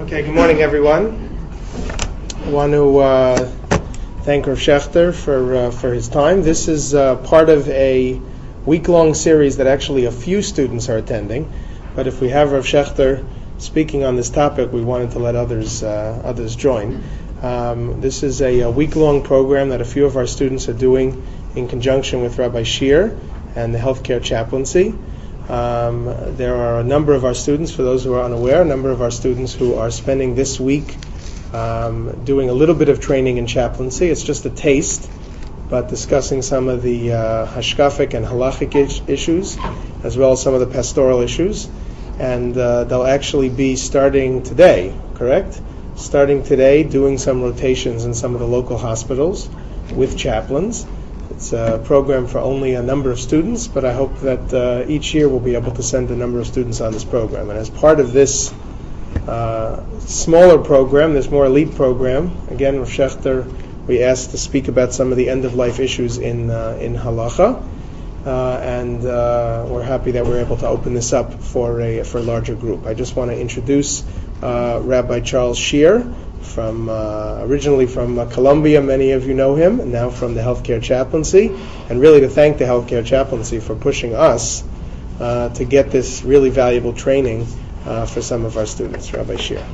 Okay, good morning, everyone. I want to thank Rav Shechter for his time. This is part of a week-long series that actually a few students are attending. But if we have Rav Shechter speaking on this topic, we wanted to let others join. This is a week-long program that a few of our students are doing in conjunction with Rabbi Shir and the healthcare chaplaincy. There are a number of our students, for those who are unaware, a number of our students who are spending this week doing a little bit of training in chaplaincy. It's just a taste, but discussing some of the hashkafic and halachic issues, as well as some of the pastoral issues. And they'll actually be starting today, correct? Starting today, doing some rotations in some of the local hospitals with chaplains. It's a program for only a number of students, but I hope that each year we'll be able to send a number of students on this program. And as part of this smaller program, this more elite program, again, Rav Shechter, we asked to speak about some of the end-of-life issues in halacha, and we're happy that we're able to open this up for a larger group. I just want to introduce Rabbi Charles Shear, originally from Columbia. Many of you know him, and now from the healthcare chaplaincy, and really to thank the healthcare chaplaincy for pushing us to get this really valuable training for some of our students. Rabbi Shear.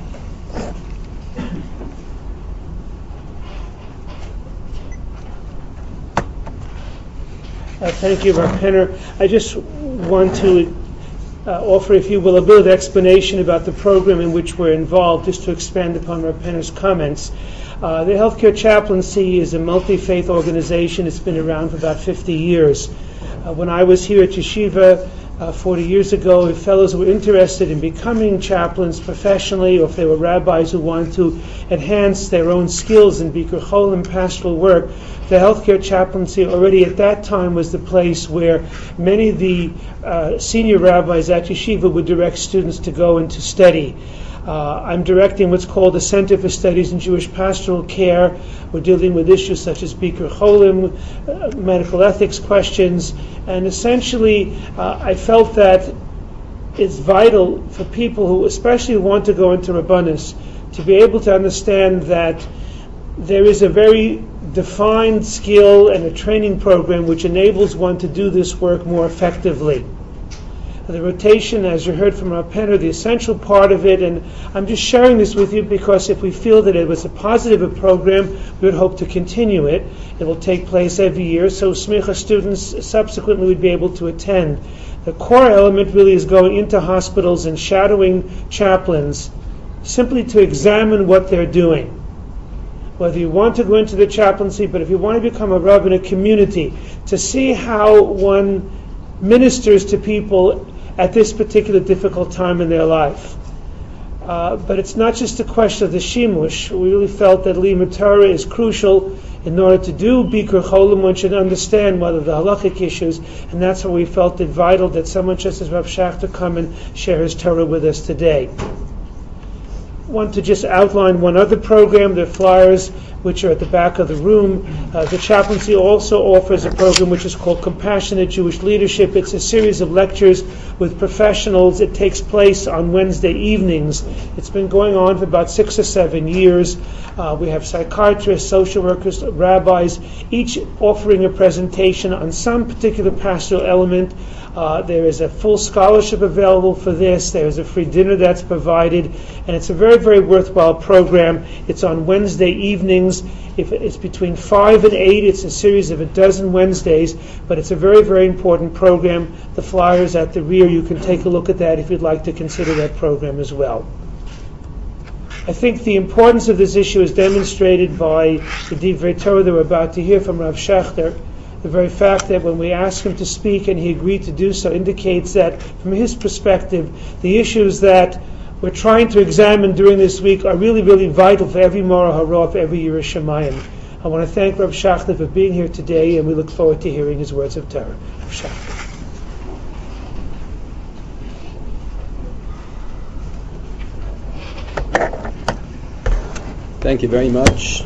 Thank you, Rav Penner. I just want to offer, if you will, a bit of explanation about the program in which we're involved, just to expand upon Rav Penner's comments. The Healthcare Chaplaincy is a multi-faith organization. It's been around for about 50 years. When I was here at Yeshiva 40 years ago, if fellows were interested in becoming chaplains professionally, or if they were rabbis who wanted to enhance their own skills in Bikur Cholim pastoral work, the healthcare chaplaincy already at that time was the place where many of the senior rabbis at Yeshiva would direct students to go and to study. I'm directing what's called the Center for Studies in Jewish Pastoral Care. We're dealing with issues such as Bikur Cholim, medical ethics questions, and essentially I felt that it's vital for people who especially want to go into Rabbanis to be able to understand that there is a very defined skill and a training program which enables one to do this work more effectively. The rotation, as you heard from Rav Penner, the essential part of it, and I'm just sharing this with you because if we feel that it was a positive program, we would hope to continue it. It will take place every year, so Smicha students subsequently would be able to attend. The core element really is going into hospitals and shadowing chaplains simply to examine what they're doing. Whether you want to go into the chaplaincy, but if you want to become a Rav in a community, to see how one ministers to people at this particular difficult time in their life. But it's not just a question of the shimush. We really felt that Limud Torah is crucial. In order to do Bikur Cholim, one should understand what are the halachic issues, and that's why we felt it vital that someone such as Rav Shechter come and share his Torah with us today. I want to just outline one other program, the flyers, which are at the back of the room. The chaplaincy also offers a program which is called Compassionate Jewish Leadership. It's a series of lectures with professionals. It takes place on Wednesday evenings. It's been going on for about 6 or 7 years. We have psychiatrists, social workers, rabbis, each offering a presentation on some particular pastoral element. There is a full scholarship available for this. There is a free dinner that's provided, and it's a very, very worthwhile program. It's on Wednesday evenings. If it's between 5 and 8, it's a series of a dozen Wednesdays, but it's a very, very important program. The flyers at the rear, you can take a look at that if you'd like to consider that program as well. I think the importance of this issue is demonstrated by the Divrei Torah that we're about to hear from Rav Shechter. The very fact that when we asked him to speak and he agreed to do so indicates that, from his perspective, the issues that we're trying to examine during this week are really, really vital for every Mora Hara, for every Yiras Shamayim. I want to thank Rav Shechter for being here today, and we look forward to hearing his words of Torah. Rav Shechter. Thank you very much.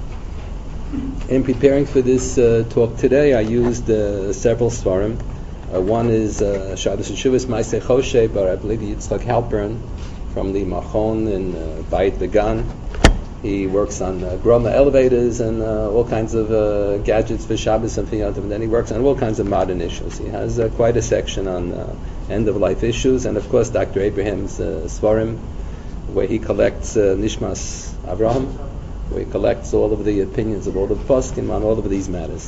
In preparing for this talk today, I used several svarim. One is Shabbos Yeshuvas Maaseh Choshe Bar Rabbi Yitzchak Halpern from the Machon in Bayit Vegan. He works on Groma elevators and all kinds of gadgets for Shabbos and Yom Tov, and then he works on all kinds of modern issues. He has quite a section on end-of-life issues, and of course Dr. Abraham's Svarim, where he collects Nishmas Avraham, where he collects all of the opinions of all the poskim on all of these matters.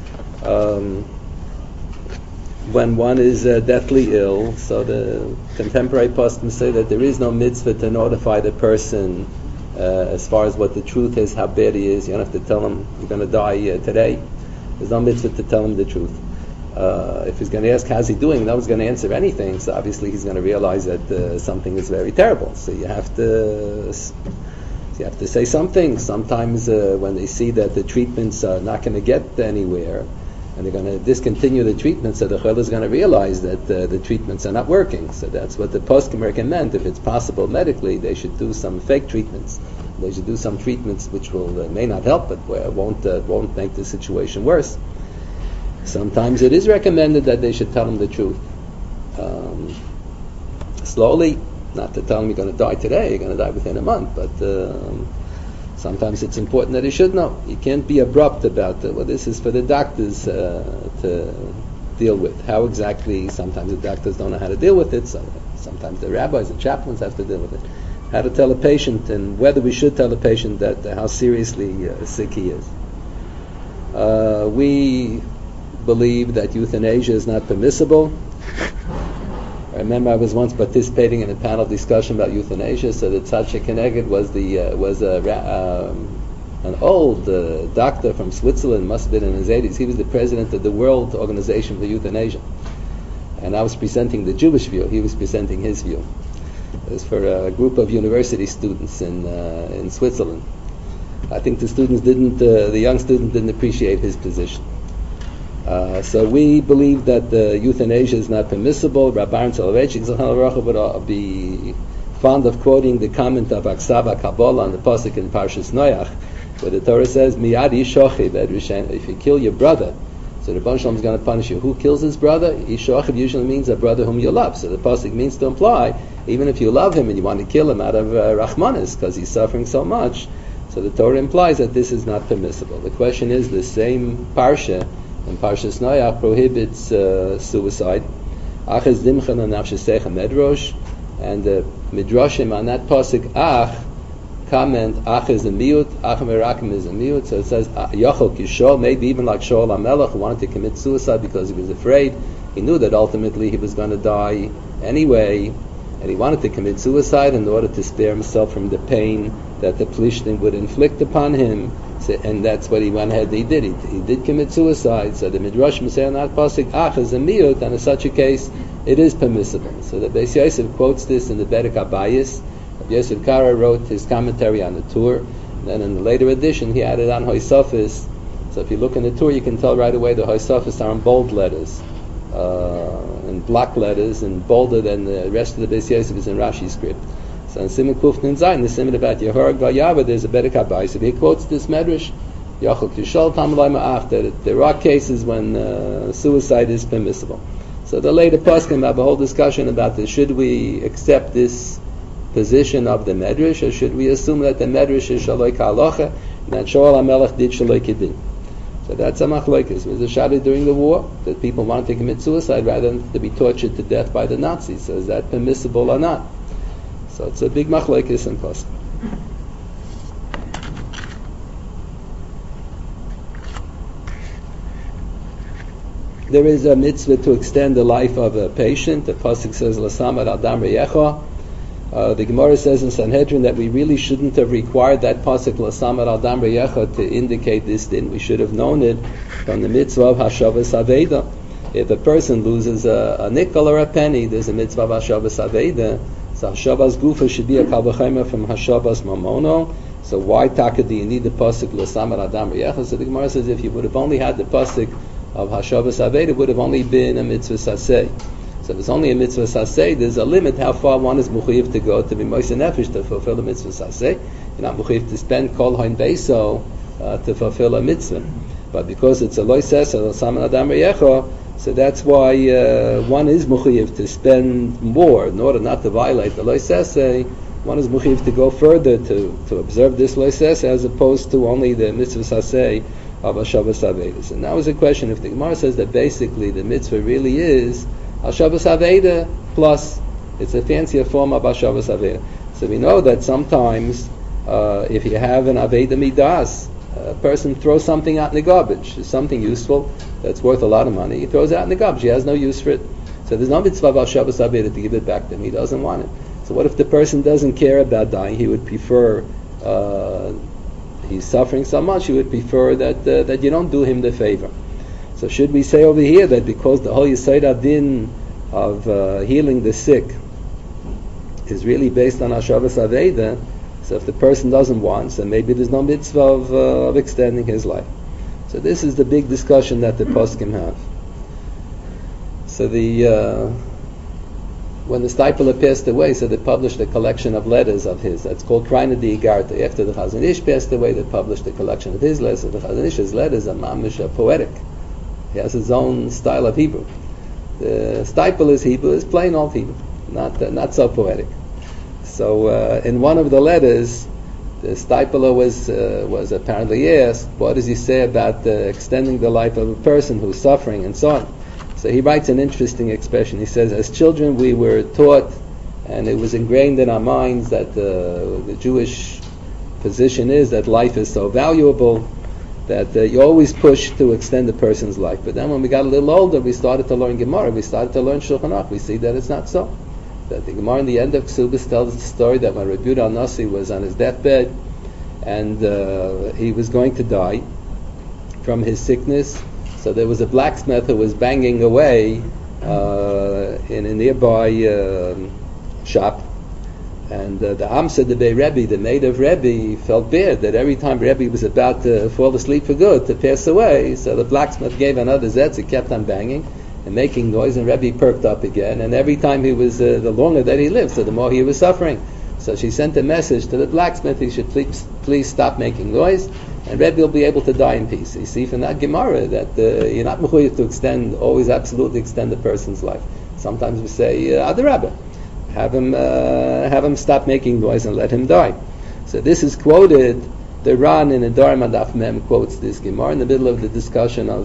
When one is deathly ill, so the contemporary poskim say that there is no mitzvah to notify the person as far as what the truth is, how bad he is. You don't have to tell him you're going to die today. There's no mitzvah to tell him the truth. If he's going to ask how's he doing, no one's going to answer anything, so obviously he's going to realize that something is very terrible. So you have to say something. Sometimes when they see that the treatments are not going to get anywhere, and they're going to discontinue the treatment, so the chol is going to realize that the treatments are not working. So that's what the poskim recommend. If it's possible medically, they should do some fake treatments. They should do some treatments which will may not help, but won't make the situation worse. Sometimes it is recommended that they should tell them the truth. Slowly, not to tell them you're going to die today, you're going to die within a month, but sometimes it's important that he should know. You can't be abrupt about it. Well, this is for the doctors to deal with. How exactly, sometimes the doctors don't know how to deal with it, so sometimes the rabbis and chaplains have to deal with it. How to tell a patient, and whether we should tell a patient that how seriously sick he is. We believe that euthanasia is not permissible. I remember I was once participating in a panel discussion about euthanasia. So the Tzad Shekeneged was an old doctor from Switzerland, must have been in his 80s. He was the president of the World Organization for Euthanasia, and I was presenting the Jewish view. He was presenting his view. It was for a group of university students in Switzerland. I think the young students didn't appreciate his position. So we believe that euthanasia is not permissible. Rabbi Aaron Soloveitchik would be fond of quoting the comment of Aksava Kabbalah on the pasuk in Parshas Noach, where the Torah says, "Miyad yishochiv ed rishen." If you kill your brother, so the Rebbeinu Shalom is going to punish you. Who kills his brother? Yishochiv usually means a brother whom you love. So the pasuk means to imply, even if you love him and you want to kill him out of Rachmanis because he's suffering so much, so the Torah implies that this is not permissible. The question is, the same parsha and Parshas Noach prohibits suicide. Achaz dimchan anafshesecha medrosh, and the midrashim on that pasuk ach comment ach is a miut, ach merakim is a miut. So it says yachol kishol, maybe even like Shaul HaMelech, who wanted to commit suicide because he was afraid. He knew that ultimately he was going to die anyway, and he wanted to commit suicide in order to spare himself from the pain that the Plishtim would inflict upon him. So, and that's what he went ahead. He did. He did commit suicide. So the midrashim say on that pasuk, "Ach is a miut," and in such a case, it is permissible. So the Beis Yosef quotes this in the Bedek Abayis. Yosef Kara wrote his commentary on the Tur. And then in the later edition, he added on Hoysofis. So if you look in the Tur, you can tell right away the Hoysofis are in bold letters, in block letters, and bolder than the rest of the Beis Yosef is in Rashi script. So in Siman Kuf Nun Zayin, the Siman about Yehorak Vayava, there's a Bedek Abayis. If he quotes this medrash, Yachol Kishol Tamalai Ma'ach, that there are cases when suicide is permissible. So the later poskim have a whole discussion about this. Should we accept this position of the medrash, or should we assume that the medrash is Shaloi Ka'alocha, and that Shaul HaMelech did Shaloi Kedin? So that's a machlokes. It was a shadi during the war that people wanted to commit suicide rather than to be tortured to death by the Nazis. So is that permissible or not? So it's a big machlokes in poskim. There is a mitzvah to extend the life of a patient. The pasuk says, "L'samad adam reyecha." The Gemara says in Sanhedrin that we really shouldn't have required that pasuk "L'samad adam reyecha" to indicate this din. We should have known it from the mitzvah of hashavas aveda. If a person loses a nickel or a penny, there's a mitzvah of hashavas aveda. So hashavas gufa should be a kal v'chomer from hashavas mamono. So why taka do you need the pasuk "L'samad adam reyecha"? So the Gemara says if you would have only had the pasuk of Hashavas Aved, it would have only been a mitzvah saseh. So if it's only a mitzvah saseh, there's a limit how far one is mechuyev to go to be moiseh nefesh to fulfill the mitzvah saseh. You're not mechuyev to spend kol hain beiso to fulfill a mitzvah. But because it's a loises or saman adam reyecho, So that's why one is mechuyev to spend more in order not to violate the Lo Sesei. One is mechuyev to go further to observe this Lo Sesei as opposed to only the mitzvah sasei of Hashavas Avedas. And now is a question, if the Gemara says that basically the mitzvah really is Hashavas Aveda plus it's a fancier form of Hashavas Aveda. So we know that sometimes if you have an Aveda Midas, a person throws something out in the garbage. It's something useful that's worth a lot of money. He throws it out in the garbage. He has no use for it. So there's no mitzvah of Hashavas Aveda to give it back to him. He doesn't want it. So what if the person doesn't care about dying? He would prefer he's suffering so much, you would prefer that you don't do him the favor. So should we say over here that because the whole Yisod Adin of healing the sick is really based on Hashavas Aveda, so if the person doesn't want, so maybe there's no mitzvah of extending his life. So this is the big discussion that the poskim have. So when the Steipler passed away, so they published a collection of letters of his. That's called Kraina di Igarta. After the Chazon Ish passed away, they published a collection of his letters. The Chazon Ish's letters are mamish poetic. He has his own style of Hebrew. The Steipler's Hebrew is plain old Hebrew, not so poetic. So in one of the letters, the Steipler was apparently asked, what does he say about extending the life of a person who's suffering and so on. So he writes an interesting expression. He says, as children we were taught, and it was ingrained in our minds that the Jewish position is that life is so valuable that you always push to extend a person's life. But then when we got a little older, we started to learn Gemara, we started to learn Shulchan Aruch. We see that it's not so. That the Gemara in the end of Ksubis tells the story that when Rabbi Yehuda Nasi was on his deathbed and he was going to die from his sickness, so there was a blacksmith who was banging away in a nearby shop, and the Amsa, the Bei Rebbe, the maid of Rebbe, felt bad that every time Rebbe was about to fall asleep for good, to pass away, so the blacksmith gave another zetz. He kept on banging and making noise, and Rebbe perked up again, and every time he was, the longer that he lived, so the more he was suffering. So she sent a message to the blacksmith, he should please stop making noise, and Rebbe will be able to die in peace. You see from that Gemara that you're not mechuyev to always absolutely extend a person's life. Sometimes we say, Adarabba, have him stop making noise and let him die. So this is quoted, the Ran in the Dar Madaf Mem quotes this Gemara in the middle of the discussion of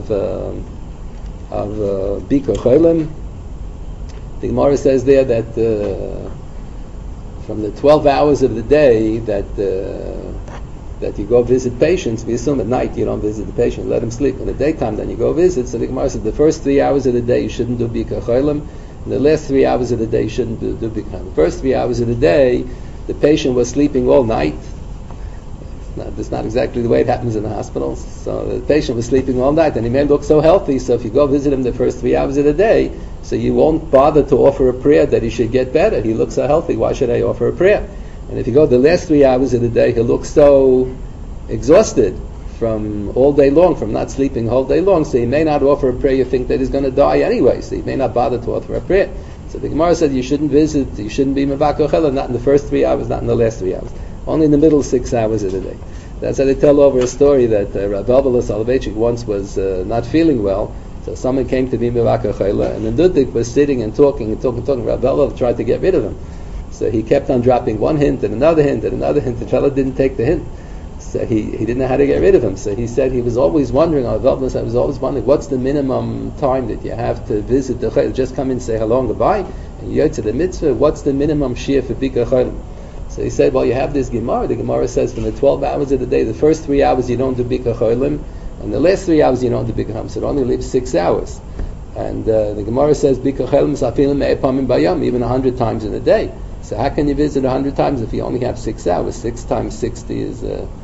Bikur Cholim. The Gemara says there that from the 12 hours of the day that you go visit patients, we assume at night you don't visit the patient, let him sleep. In the daytime then you go visit. So the Gemara says the first 3 hours of the day you shouldn't do Bikur Cholim, and the last 3 hours of the day you shouldn't do Bikur Cholim. The first 3 hours of the day the patient was sleeping all night. That's not exactly the way it happens in the hospitals. So the patient was sleeping all night and he may look so healthy, so if you go visit him the first 3 hours of the day, so you won't bother to offer a prayer that he should get better. He looks so healthy, why should I offer a prayer? And if you go the last 3 hours of the day, he'll look so exhausted from all day long, from not sleeping all day long, so he may not offer a prayer. You think that he's going to die anyway, so he may not bother to offer a prayer. So the Gemara said you shouldn't visit, you shouldn't be Mevakar Chela, not in the first 3 hours, not in the last 3 hours. Only in the middle 6 hours of the day. That's how they tell over a story that Rav Elbala Soloveitchik once was not feeling well, so someone came to be Mevakar Chela, and the Nudnik was sitting and talking. Rav Elbala tried to get rid of him. So he kept on dropping one hint and another hint and another hint. The fellow didn't take the hint. So he didn't know how to get rid of him. So he said he was always wondering, Rav Elbala said, I was always wondering, what's the minimum time that you have to visit the Chela? Just come in and say hello and goodbye, and you go to the mitzvah. What's the minimum shir for Bikur Chela? So he said, well, you have this Gemara. The Gemara says from the 12 hours of the day, the first 3 hours you don't do Bikur Cholim, and the last 3 hours you don't do Bikur Cholim. So it only leaves 6 hours. And the Gemara says, Bikur Cholim is afilim me'epamim bayam, even 100 times in a day. So how can you visit 100 times if you only have 6 hours? 6 times 60 is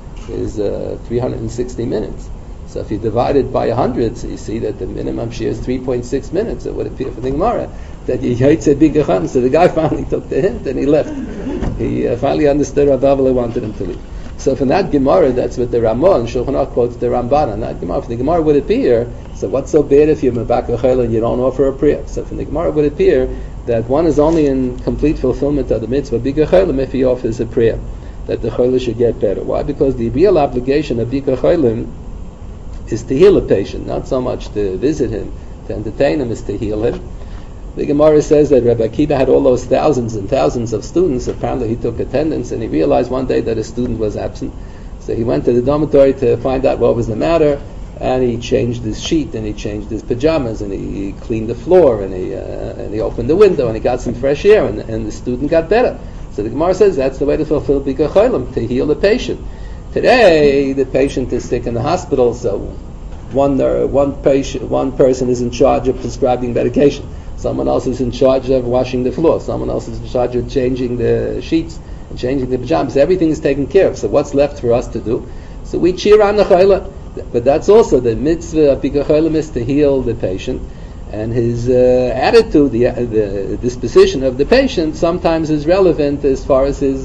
360 minutes. So if you divide it by 100, so you see that the minimum share is 3.6 minutes. It would appear for the Gemara that you said Bikur Cholim. So the guy finally took the hint and he left. He finally understood Rav Elbala wanted him to leave. So from that Gemara, that's what the Ramah and Shulchan Aruch quotes the Ramban on that Gemara. From the Gemara would appear, so what's so bad if you're Mevakar Chela and you don't offer a prayer? So from the Gemara would appear that one is only in complete fulfillment of the mitzvah Bikur Cholim if he offers a prayer, that the Chela should get better. Why? Because the real obligation of Bikur Cholim is to heal a patient, not so much to visit him to entertain him, is to heal him. The Gemara says that Rabbi Akiva had all those thousands and thousands of students. Apparently he took attendance, and he realized one day that a student was absent. So he went to the dormitory to find out what was the matter, and he changed his sheet, and he changed his pajamas, and he cleaned the floor, and he opened the window, and he got some fresh air, and the student got better. So the Gemara says that's the way to fulfill Bikkur Cholim, to heal the patient. Today, the patient is sick in the hospital, so one person is in charge of prescribing medication. Someone else is in charge of washing the floor. Someone else is in charge of changing the sheets and changing the pajamas. Everything is taken care of. So what's left for us to do? So we cheer on the chayla. But that's also the mitzvah of Bikkur Cholim, is to heal the patient. And his attitude, the disposition of the patient, sometimes is relevant as far as his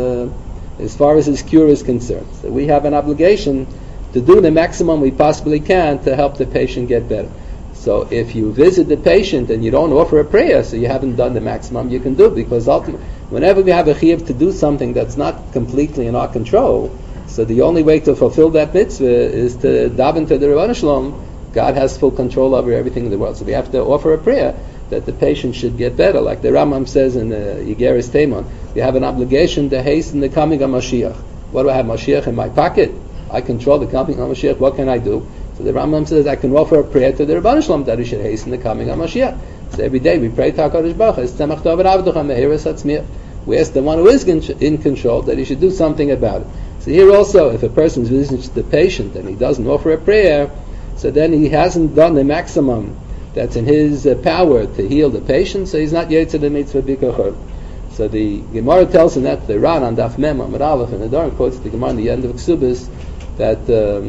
cure is concerned. So we have an obligation to do the maximum we possibly can to help the patient get better. So if you visit the patient and you don't offer a prayer, so you haven't done the maximum you can do, because ultimately, whenever we have a chiyuv to do something that's not completely in our control, so the only way to fulfill that mitzvah is to daven to the Ribbono Shel Olam. God has full control over everything in the world. So we have to offer a prayer that the patient should get better. Like the Rambam says in the Yigeres Teimon, we have an obligation to hasten the coming of Mashiach. What do I have, Mashiach in my pocket? I control the coming of Mashiach. What can I do? So the Rambam says, I can offer a prayer to the Ribbono Shel Olam that he should hasten the coming of Mashiach. So every day we pray to HaKadosh Baruch Hu, we ask the one who is in control that he should do something about it. So here also, if a person visits the patient and he doesn't offer a prayer, so then he hasn't done the maximum that's in his power to heal the patient, so he's not yet to the mitzvah Bikkur Cholim. So the Gemara tells him that the Ran on Daf Mem Amud Aleph in the Doron quotes the Gemara in the end of Ksubis that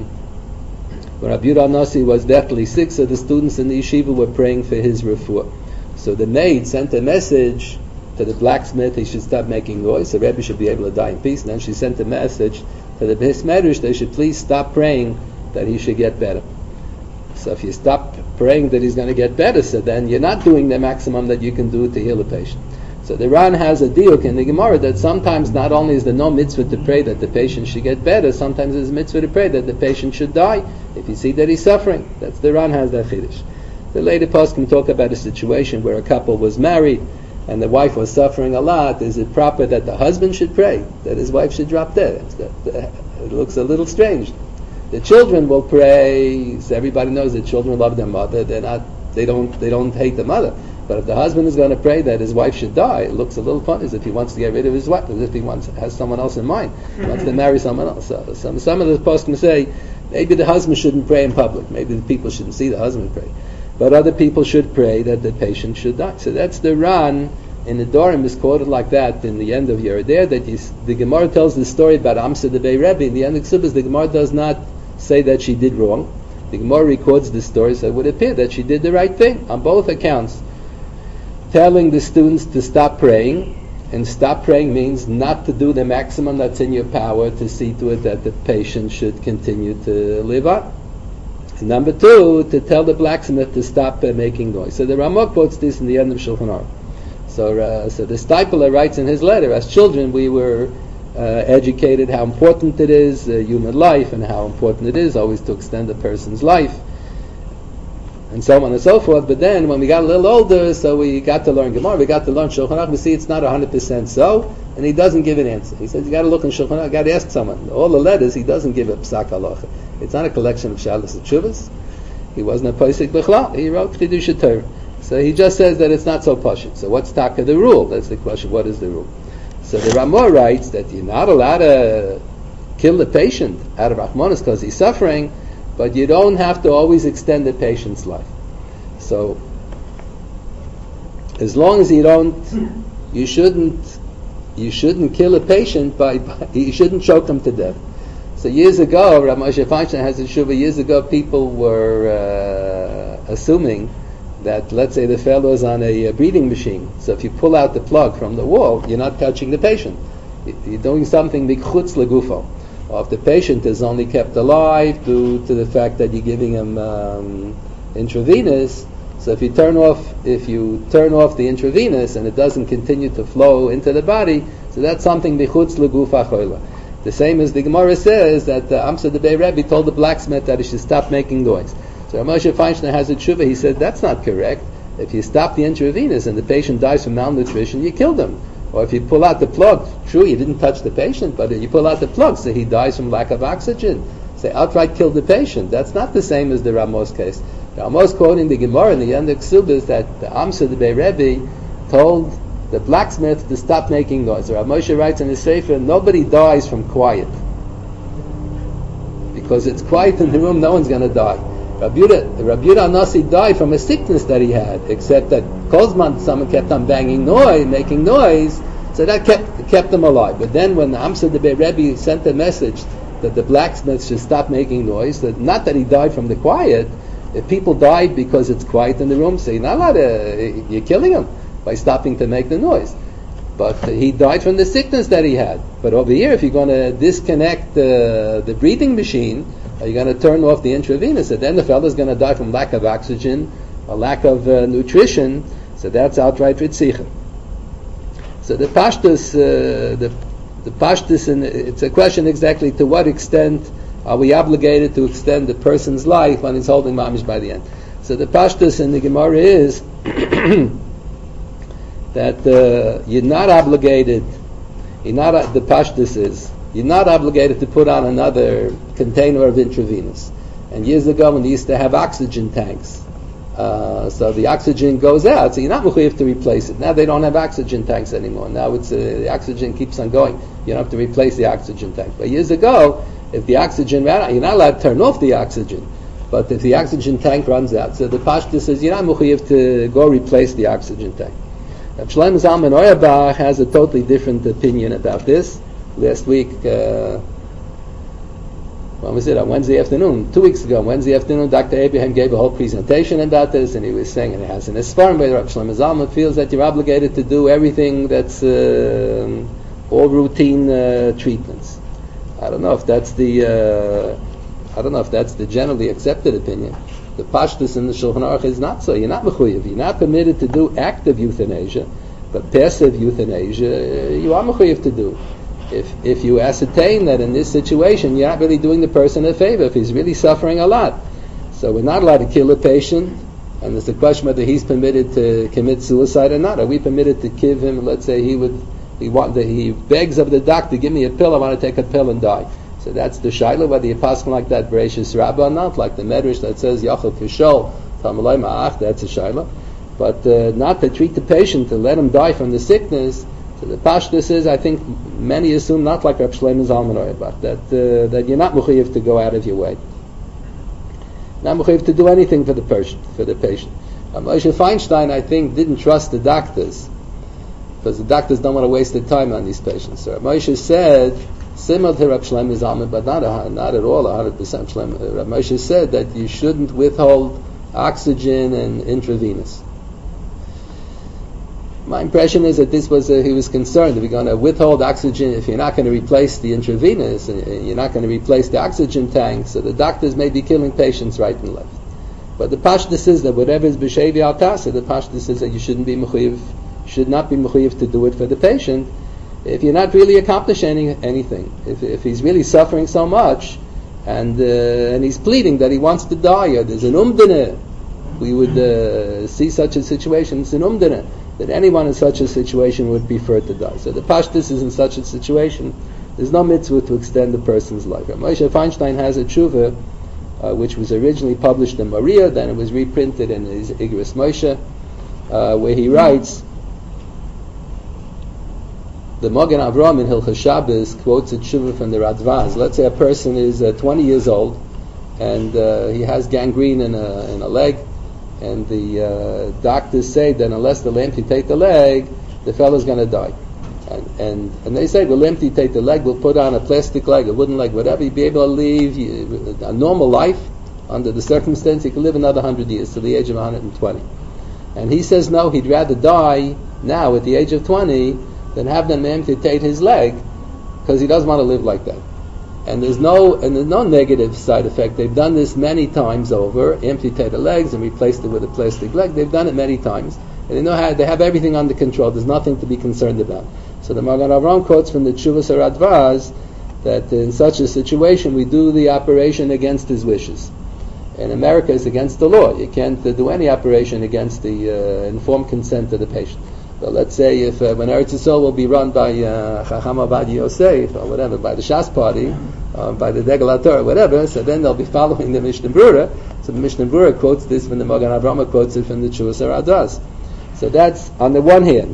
when Rabbi Yehuda Nasi was deathly sick, so the students in the yeshiva were praying for his refuah. So the maid sent a message to the blacksmith he should stop making noise, so Rebbe should be able to die in peace. And then she sent a message to the Beis Medrash they should please stop praying that he should get better. So if you stop praying that he's going to get better, so then you're not doing the maximum that you can do to heal a patient. So the Ran has a diuk in the Gemara that sometimes not only is there no mitzvah to pray that the patient should get better, sometimes there's a mitzvah to pray that the patient should die if you see that he's suffering. That's the Ran has that chiddush. The later post can talk about a situation where a couple was married and the wife was suffering a lot. Is it proper that the husband should pray that his wife should drop dead? It looks a little strange. The children will pray. So everybody knows that children love their mother. They don't hate the mother. But if the husband is going to pray that his wife should die, it looks a little funny, as if he wants to get rid of his wife, as if he has someone else in mind. He wants to marry someone else. So some of the poskim say maybe the husband shouldn't pray in public. Maybe the people shouldn't see the husband pray. But other people should pray that the patient should die. So that's the Ran in the Dorim is quoted like that in the end of Yerideh, that the Gemara tells the story about Amsa the Bei Rebbe. In the end of Ksubas, the Gemara does not say that she did wrong. The Gemara records the story, so it would appear that she did the right thing on both accounts. Telling the students to stop praying, and stop praying means not to do the maximum that's in your power to see to it that the patient should continue to live on. And number two, to tell the blacksmith to stop making noise. So the Ramah quotes this in the end of Shulchan Aruch. So the Steipler writes in his letter, as children we were educated how important it is, human life, and how important it is always to extend a person's life, and so on and so forth. But then when we got a little older, so we got to learn Gemara, we got to learn Shulchan Aruch, we see it's not 100% so, and he doesn't give an answer. He says you got to look in Shulchan Aruch, you got to ask someone. All the letters, he doesn't give a psak halacha. It's not a collection of shalos and tshuvas. He wasn't a posek b'chlal. He wrote Chidush Torah. So he just says that it's not so pashut. So what's taka the rule? That's the question. What is the rule? So the Ramah writes that you're not allowed to kill the patient out of rachmanis because he's suffering, but you don't have to always extend the patient's life. So as long as you shouldn't kill a patient you shouldn't choke him to death. So years ago, Rav Moshe Feinstein has a shuvah. Years ago, people were assuming that, let's say, the fellow is on a breathing machine. So if you pull out the plug from the wall, you're not touching the patient. You're doing something mikchutz legufo. Or if the patient is only kept alive due to the fact that you're giving him intravenous, so if you turn off the intravenous and it doesn't continue to flow into the body, so that's something mikchutz legufa choila. The same as the Gemara says that Amsa the Bei Rebbe told the blacksmith that he should stop making noise. So Moshe Feinstein has a tshuva. He said that's not correct. If you stop the intravenous and the patient dies from malnutrition, you kill them. Or if you pull out the plug, true, you didn't touch the patient, but you pull out the plug, so he dies from lack of oxygen. Say outright kill the patient. That's not the same as the Ramos case. The Ramos quoting the Gemara in the end of Ksubas that the Amsa, the Bei Rebbe, told the blacksmith to stop making noise. Rav Moshe writes in his Sefer, nobody dies from quiet. Because it's quiet in the room, no one's going to die. Rabbi Yehuda Nasi died from a sickness that he had, except that Kozman, someone kept on banging noise, making noise, so that kept him alive. But then when the Amsa the Bei Rebbe sent a message that the blacksmith should stop making noise, that not that he died from the quiet, if people died because it's quiet in the room, so you're not allowed to, you're killing him by stopping to make the noise. But he died from the sickness that he had. But over here, if you're going to disconnect the breathing machine, you're going to turn off the intravenous, and then the fellow's going to die from lack of oxygen, or lack of nutrition, so that's outright ritzicha. So the pashtus, the pashtus, and it's a question exactly to what extent are we obligated to extend the person's life when he's holding mamish by the end. So the pashtus in the Gemara is that you're not obligated, the pashtus is, you're not obligated to put on another container of intravenous. And years ago when they used to have oxygen tanks, so the oxygen goes out, so you're not mechuyev to replace it. Now they don't have oxygen tanks anymore. Now it's the oxygen keeps on going. You don't have to replace the oxygen tank. But years ago, if the oxygen ran out, you're not allowed to turn off the oxygen. But if the oxygen tank runs out, so the pashtus says you're not mechuyev to go replace the oxygen tank. Now Shlomo Zalman Auerbach has a totally different opinion about this. Last week, when was it? On Wednesday afternoon, 2 weeks ago, on Wednesday afternoon, Dr. Abraham gave a whole presentation about this, and he was saying, and it has an Esfarm where Rav Shlomo Zalman feels that you're obligated to do everything that's all routine treatments. I don't know if that's the generally accepted opinion. The pashtus in the Shulchan Aruch is not so. You're not mechuyev. You're not permitted to do active euthanasia, but passive euthanasia you are mechuyev to do. If you ascertain that in this situation you're not really doing the person a favor, if he's really suffering a lot. So we're not allowed to kill a patient, and there's a question whether he's permitted to commit suicide or not. Are we permitted to give him, let's say he begs of the doctor, give me a pill, I want to take a pill and die. So that's the shaila, whether you pass him like that, Bereshis Rabbah or not, like the Medrash that says, Yachal Kishol, Tamalay Ma'ach, that's a shaila. But not to treat the patient, to let him die from the sickness. So the pashtus is, I think, many assume, not like Reb Shlomo Zalman Auerbach, that you're not mechuyev to go out of your way. Not mechuyev to do anything for the patient. Moshe Feinstein, I think, didn't trust the doctors, because the doctors don't want to waste their time on these patients. So Moshe said, similar to Reb Shlomo Zalman, but not at all 100% Shlomo. Reb Moshe said that you shouldn't withhold oxygen and intravenous. My impression is that this was he was concerned if you're going to withhold oxygen, if you're not going to replace the intravenous, and you're not going to replace the oxygen tank, so the doctors may be killing patients right and left. But the pashtus is that whatever is b'shevi al tasa, the pashtus is that you should not be mechuyev to do it for the patient if you're not really accomplishing anything. If he's really suffering so much, and he's pleading that he wants to die, or there's an umdana, we would see such a situation. It's an umdana that anyone in such a situation would prefer to die. So the pashtus is in such a situation, there's no mitzvah to extend the person's life. Moshe Feinstein has a tshuva, which was originally published in Maria, then it was reprinted in his Igros Moshe, where he writes, the Magen Avraham in Hilchos Shabbos quotes a tshuva from the Radvaz. Let's say a person is 20 years old, and he has gangrene in a leg, and the doctors say that unless they'll amputate the leg, the fellow's going to die. And they say, we'll amputate the leg, we'll put on a plastic leg, a wooden leg, whatever, you'll be able to live a normal life under the circumstance. He could live another 100 years to the age of 120. And he says no, he'd rather die now at the age of 20 than have them amputate his leg, because he doesn't want to live like that. And there's no negative side effect. They've done this many times over, amputated legs and replaced it with a plastic leg. They've done it many times. And they know how, they have everything under control. There's nothing to be concerned about. So the Magen Avraham quotes from the Tshuvas HaRadvaz that in such a situation we do the operation against his wishes. In America, it's against the law. You can't do any operation against the informed consent of the patient. So let's say if when Eretz Yisrael will be run by Chacham Avad Yosef or whatever, by the Shas Party, by the Degel HaTorah, whatever, so then they'll be following the Mishnah Brura. So the Mishnah Brura quotes this from the Magen Avraham, quotes it from the Chuvas HaRadas. So that's on the one hand.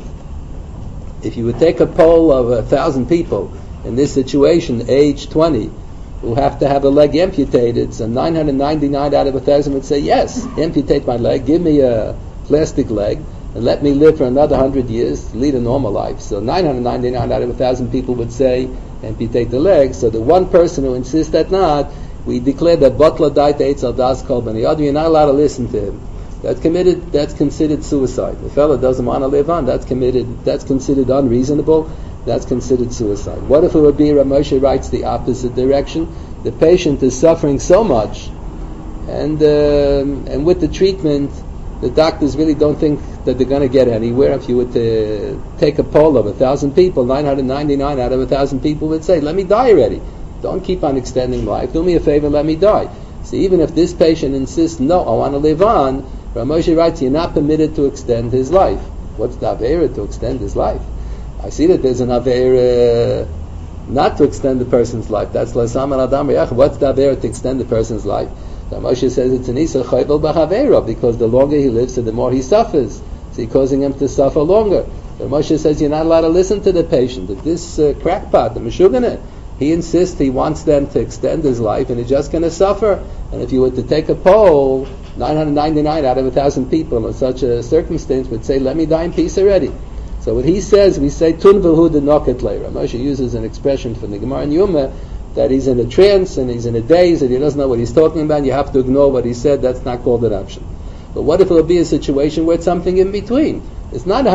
If you would take a poll of 1,000 people in this situation, age 20, who have to have a leg amputated, so 999 out of 1,000 would say, yes, amputate my leg, give me a plastic leg, and let me live for another 100 years, lead a normal life. So 999 out of 1,000 people would say, amputate the leg. So the one person who insists that not, we declare that Batla Daita Eitzel Das Kol Bani Adam, you're not allowed to listen to him. That's considered suicide. The fellow doesn't want to live on, that's considered unreasonable, that's considered suicide. What if it would be, Rav Moshe writes, the opposite direction? The patient is suffering so much, and with the treatment, the doctors really don't think that they're going to get anywhere. If you were to take a poll of 1,000 people, 999 out of 1,000 people would say, let me die already. Don't keep on extending life. Do me a favor, let me die. So even if this patient insists, no, I want to live on, Rav Moshe writes, you're not permitted to extend his life. What's the Aveira to extend his life? I see that there's an Aveira not to extend the person's life. That's L'Sam Al Adam Re'ach. What's the Aveira to extend the person's life? Rav Moshe says it's an Isa Chayvel B'Chaveira, because the longer he lives, so the more he suffers. So you're causing him to suffer longer. Rav Moshe says you're not allowed to listen to the patient. That this crackpot, the Meshuggah, he insists, he wants them to extend his life, and he's just going to suffer. And if you were to take a poll, 999 out of 1,000 people in such a circumstance would say, let me die in peace already. So what he says, we say, Tun v'hu de noket lei. Rav Moshe uses an expression from the Gemara in Yuma, that he's in a trance and he's in a daze and he doesn't know what he's talking about, you have to ignore what he said. That's not called an option. But what if it will be a situation where it's something in between? It's not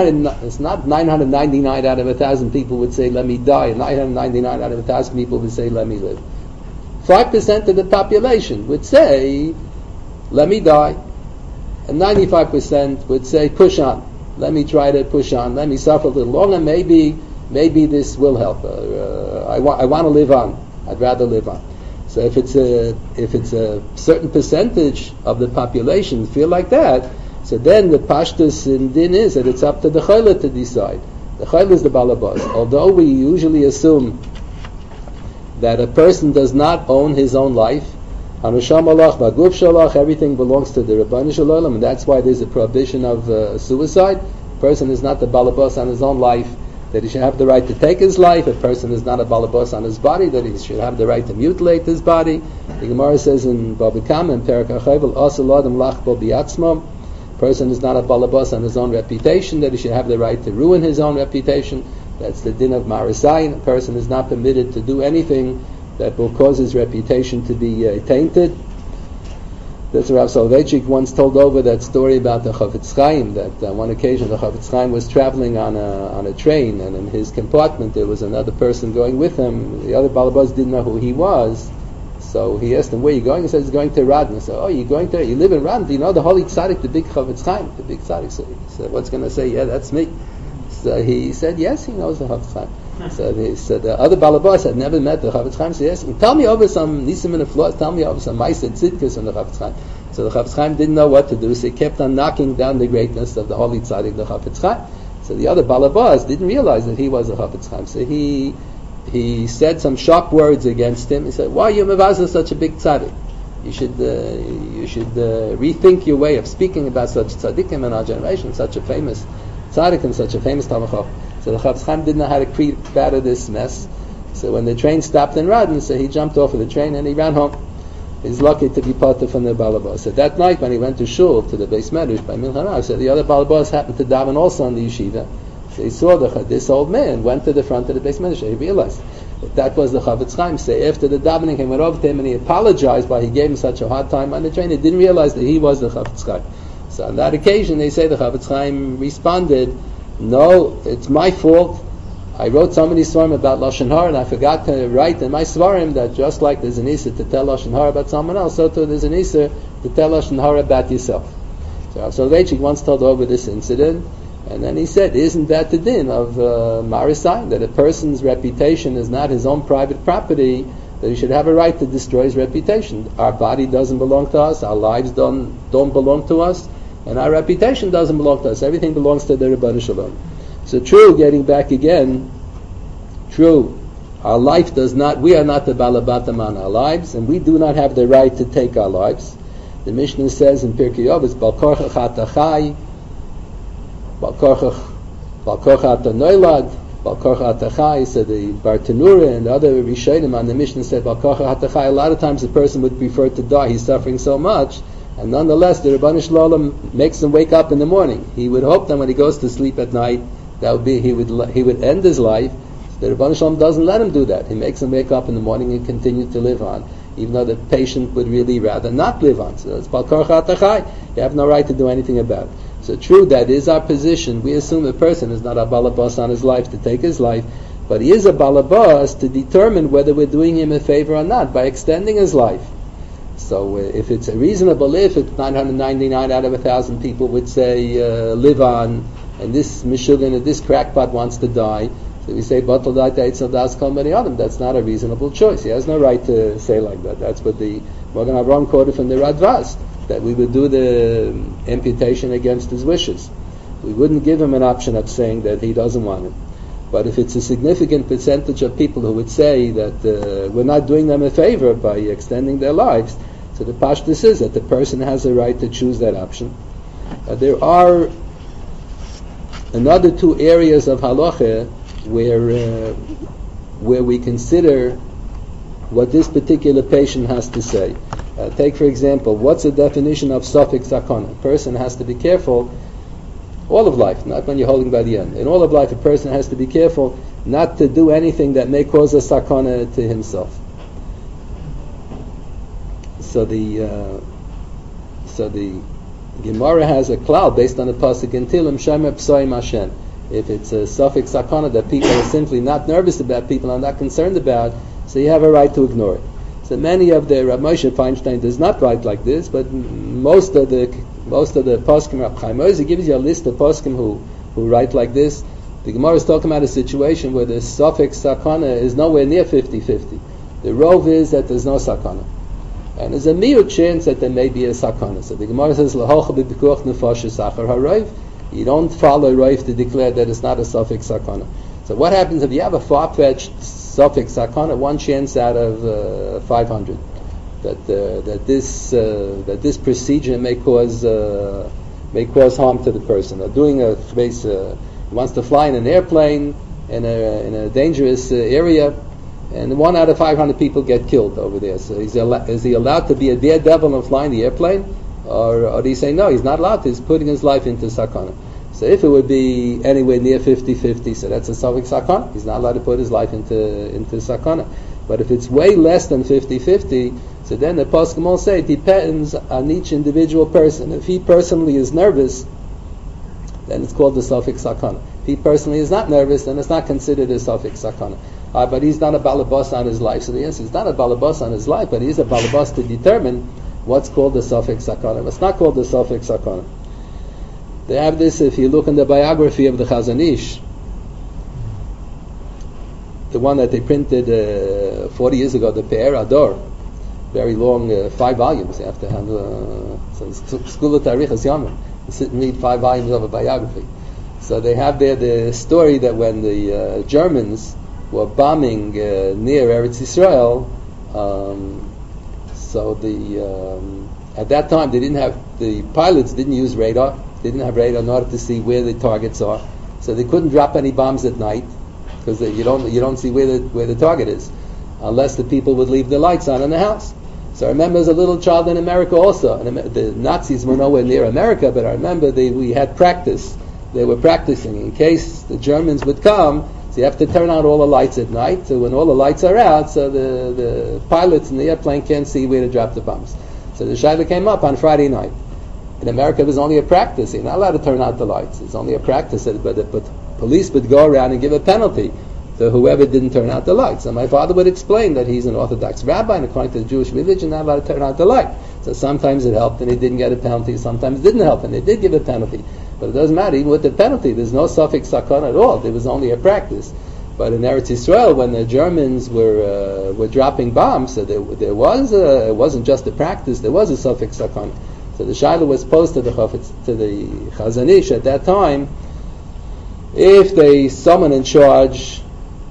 999 out of 1,000 people would say, let me die, and 999 out of 1,000 people would say, let me live. 5% of the population would say, let me die, and 95% would say, push on. Let me try to push on. Let me suffer a little longer. Maybe this will help. I want to live on. I'd rather live on. So if it's a certain percentage of the population feel like that, so then the pashtus in din is that it's up to the chayla to decide. The chayla is the balabas. Although we usually assume that a person does not own his own life, Hanusham Alach, Baguf Shalach, everything belongs to the Rabbanu Shalom, and that's why there's a prohibition of suicide. A person is not the balabas on his own life, that he should have the right to take his life. A person is not a balabas on his body, that he should have the right to mutilate his body. The Gemara says in Baba Kama, in Perek HaChayvel, Asal Adam Lachbo Biatzmo, a person is not a balabas on his own reputation, that he should have the right to ruin his own reputation. That's the din of Marisayin. A person is not permitted to do anything that will cause his reputation to be tainted. That's Rav Soloveitchik once told over that story about the Chafetz Chaim, that on one occasion the Chafetz Chaim was traveling on a train, and in his compartment there was another person going with him. The other balabas didn't know who he was, so he asked him, where are you going? He said, he's going to Radin. He said, oh, you're going there? You live in Radin? Do you know the holy tzaddik, the big Chafetz Chaim, the big tzaddik? So he said, what's going to say? Yeah, that's me. So he said, yes, he knows the Chafetz Chaim. So he said, the other balabas had never met the Chafetz Chaim. So he asked him, tell me over some nisim in the floor, tell me over some ma'aseh tzidkus from the Chafetz Chaim. So the Chafetz Chaim didn't know what to do, so he kept on knocking down the greatness of the holy tzaddik, the Chafetz Chaim. So the other balabas didn't realize that he was a Chafetz Chaim. So he said some sharp words against him. He said, why are you mevazah such a big tzaddik? You should rethink your way of speaking about such tzaddikim in our generation, such a famous tzaddik and such a famous Talmid Chacham. So the Chafetz Chaim didn't know how to creep out of this mess. So when the train stopped in Radin, so he jumped off of the train and he ran home. He's lucky to be parted from the balabas. So that night when he went to shul, to the Beis Medrash by Mincha, so the other balabas happened to daven also on the yeshiva. So he saw this old man went to the front of the Beis Medrash. He realized that was the Chafetz Chaim. So after the davening, he went over to him and he apologized why he gave him such a hard time on the train. He didn't realize that he was the Chafetz Chaim. So on that occasion, they say the Chafetz Chaim responded, no, it's my fault. I wrote so many svarim about Lashon Hara, and I forgot to write in my svarim that just like there's an Issa to tell Lashon Hara about someone else, so too there's an Issa to tell Lashon Hara about yourself. So Soloveitchik once told over this incident, and then he said, isn't that the din of Marisayin, that a person's reputation is not his own private property, that he should have a right to destroy his reputation. Our body doesn't belong to us, our lives don't belong to us, and our reputation doesn't belong to us. Everything belongs to the Ribono Shel Olam. So true, getting back again, true, our life does not, we are not the Balabatam on our lives, and we do not have the right to take our lives. The Mishnah says in Pirkei Avos, Bal korchach ata chai, Bal korchach ata noilad, Bal korchach ata chai. So the Bartanura and the other Rishonim on the Mishnah said, Bal korchach ata chai. A lot of times the person would prefer to die. He's suffering so much, and nonetheless the Ribono Shel Olam makes him wake up in the morning. He would hope that when he goes to sleep at night, that would be he would end his life. The Ribono Shel Olam doesn't let him do that. He makes him wake up in the morning and continue to live on, even though the patient would really rather not live on. So it's Bal korchach ata chai. You have no right to do anything about it. So true, that is our position. We assume a person is not a balabas on his life to take his life, but he is a balabas to determine whether we're doing him a favor or not by extending his life. So if it's a reasonable if 999 out of 1,000 people would say live on, and this mishugan and this crackpot wants to die, so we say batal daita etzel das kol bnei adam. That's not a reasonable choice. He has no right to say like that. That's what the Magen Avraham quoted from the Radvaz, that we would do the amputation against his wishes. We wouldn't give him an option of saying that he doesn't want it. But if it's a significant percentage of people who would say that we're not doing them a favor by extending their lives, so the pashtus is that the person has a right to choose that option. There are another two areas of halacha where we consider what this particular patient has to say. Take, for example, what's the definition of suffix sakana? A person has to be careful, all of life, not when you're holding by the end. In all of life, a person has to be careful not to do anything that may cause a sakana to himself. So the Gemara has a cloud based on the pasuk in Tilim, Shemer Psoim Hashem. If it's a suffix sakana that people are simply not nervous about, people are not concerned about, so you have a right to ignore it. So many of the Rav Moshe Feinstein does not write like this, but most of the poskim, Rav Chaim Ozer gives you a list of poskim who write like this. The Gemara is talking about a situation where the suffix sakana is nowhere near 50-50. The rov is that there's no sakana, and there's a mere chance that there may be a sakana. So the Gemara says lahocha b'pikuach nefashos achar harov. You don't follow rov to declare that it's not a suffix sakana. So what happens if you have a far-fetched suffix sakana, one chance out of 500 that this procedure may cause harm to the person? Or doing a space, he wants to fly in an airplane in a dangerous area, and 1 out of 500 people get killed over there. So is he allowed to be a daredevil and fly in the airplane, or do you say no? He's not allowed to. He's putting his life into sakana. So if it would be anywhere near 50-50, so that's a suffix sakana. He's not allowed to put his life into sakana. But if it's way less than 50-50, so then the poskim all say it depends on each individual person. If he personally is nervous, then it's called the suffix sakana. If he personally is not nervous, then it's not considered a suffix sakana. But he's not a balabas on his life. So the answer is not a balabas on his life, but he's a balabas to determine what's called the suffix sakana. It's not called the suffix sakana. They have this, if you look in the biography of the Chazon Ish, the one that they printed 40 years ago, the Pe'er Ador, very long, 5 volumes. You have to have School of Tarich as Yomim. You sit and read 5 volumes of a biography. So they have there the story that when the Germans were bombing near Eretz Yisrael, at that time the pilots didn't use radar. They didn't have radar in order to see where the targets are, so they couldn't drop any bombs at night because you don't see where the target is unless the people would leave the lights on in the house. So I remember as a little child in America also, and the Nazis were nowhere near America, but I remember we had practice. They were practicing in case the Germans would come. So you have to turn out all the lights at night. So when all the lights are out, so the pilots in the airplane can't see where to drop the bombs. So the shaila came up on Friday night. In America, there's only a practice. You're not allowed to turn out the lights. It's only a practice. But police would go around and give a penalty to whoever didn't turn out the lights. And my father would explain that he's an Orthodox rabbi, and according to the Jewish religion, not allowed to turn out the light. So sometimes it helped and he didn't get a penalty. Sometimes it didn't help and they did give a penalty. But it doesn't matter. Even with the penalty, there's no suffix sakana at all. There was only a practice. But in Eretz Yisrael, when the Germans were dropping bombs, so there was it wasn't just a practice. There was a suffix sakana. So the shaila was posed to the Chazon Ish at that time. If someone in charge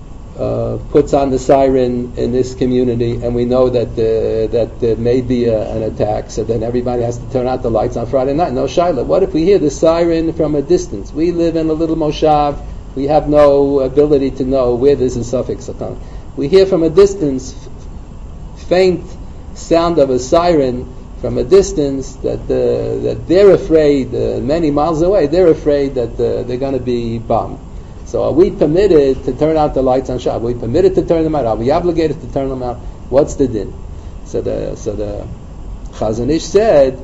puts on the siren in this community, and we know that there may be an attack, so then everybody has to turn out the lights on Friday night. No shaila. What if we hear the siren from a distance? We live in a little moshav. We have no ability to know where this is suffix sakana. We hear from a distance, faint sound of a siren from a distance that they're afraid, many miles away, they're afraid that they're going to be bombed. So are we permitted to turn out the lights on Shabbat? Are we permitted to turn them out? Are we obligated to turn them out? What's the din? So the Chazon Ish said,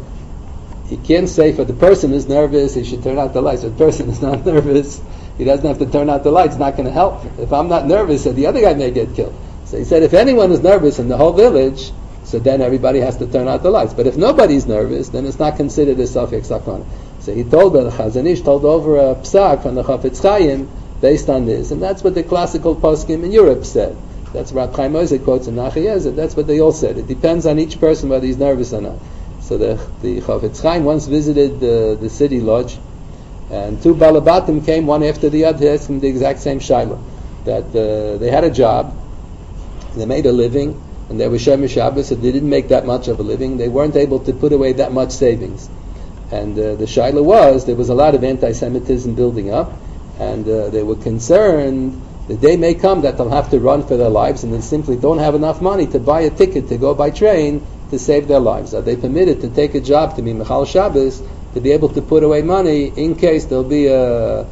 he can't say for the person who's nervous, he should turn out the lights. If the person is not nervous, he doesn't have to turn out the lights. It's not going to help. If I'm not nervous, so the other guy may get killed. So he said, if anyone is nervous in the whole village, so then everybody has to turn out the lights. But if nobody's nervous, then it's not considered a suffix sakana. So he told, the Chazon Ish told over a psak from the Chafetz Chaim based on this, and that's what the classical poskim in Europe said. That's what Chaim Ozer quotes in Nachum Yezer. That's what they all said. It depends on each person whether he's nervous or not. So the Chafetz Chaim once visited the city lodge, and two balabatim came one after the other, asking the exact same shaila, that they had a job, they made a living, and they were Shomer Shabbos, so they didn't make that much of a living. They weren't able to put away that much savings. And the shaila was, there was a lot of anti-Semitism building up, and they were concerned the day may come that they'll have to run for their lives, and they simply don't have enough money to buy a ticket to go by train to save their lives. Are they permitted to take a job to be Mechal Shabbos, to be able to put away money in case there'll be a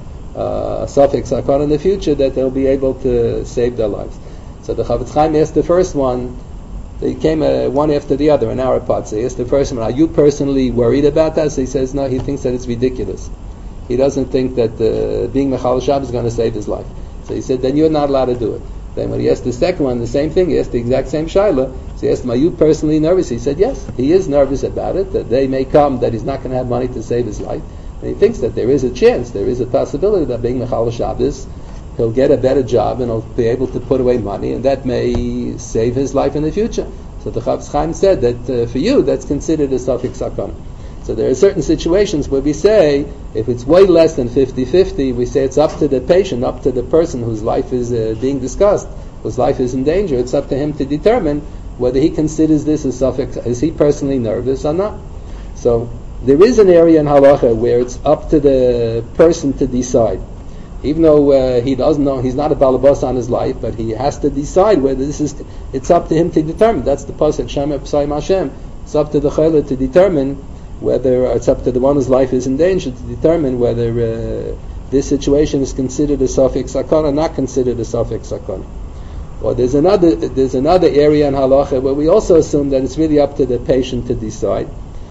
suffix sakana in the future, that they'll be able to save their lives? So the Chafetz Chaim asked the first one, they came one after the other, an hour apart. So he asked the first one, are you personally worried about that? So he says, no, he thinks that it's ridiculous. He doesn't think that being Mechal Shabbos is going to save his life. So he said, then you're not allowed to do it. Then when he asked the second one, the same thing, he asked the exact same shaila. So he asked him, are you personally nervous? He said, yes, he is nervous about it, that they may come, that he's not going to have money to save his life. And he thinks that there is a chance, there is a possibility that being Mechal Shabbos, he'll get a better job and he'll be able to put away money, and that may save his life in the future. So the Chafetz Chaim said that for you, that's considered a suffix sakana. So there are certain situations where we say, if it's way less than 50-50, we say it's up to the patient, up to the person whose life is being discussed, whose life is in danger. It's up to him to determine whether he considers this a suffix, is he personally nervous or not. So there is an area in halacha where it's up to the person to decide. Even though he doesn't know, he's not a balabas on his life, but he has to decide whether it's up to him to determine. That's the pasuk, Shema P'sayim Hashem. It's up to the chayla to determine whether, it's up to the one whose life is in danger to determine whether this situation is considered a suffix sakana or not considered a suffix sakana. Or there's another area in halacha where we also assume that it's really up to the patient to decide.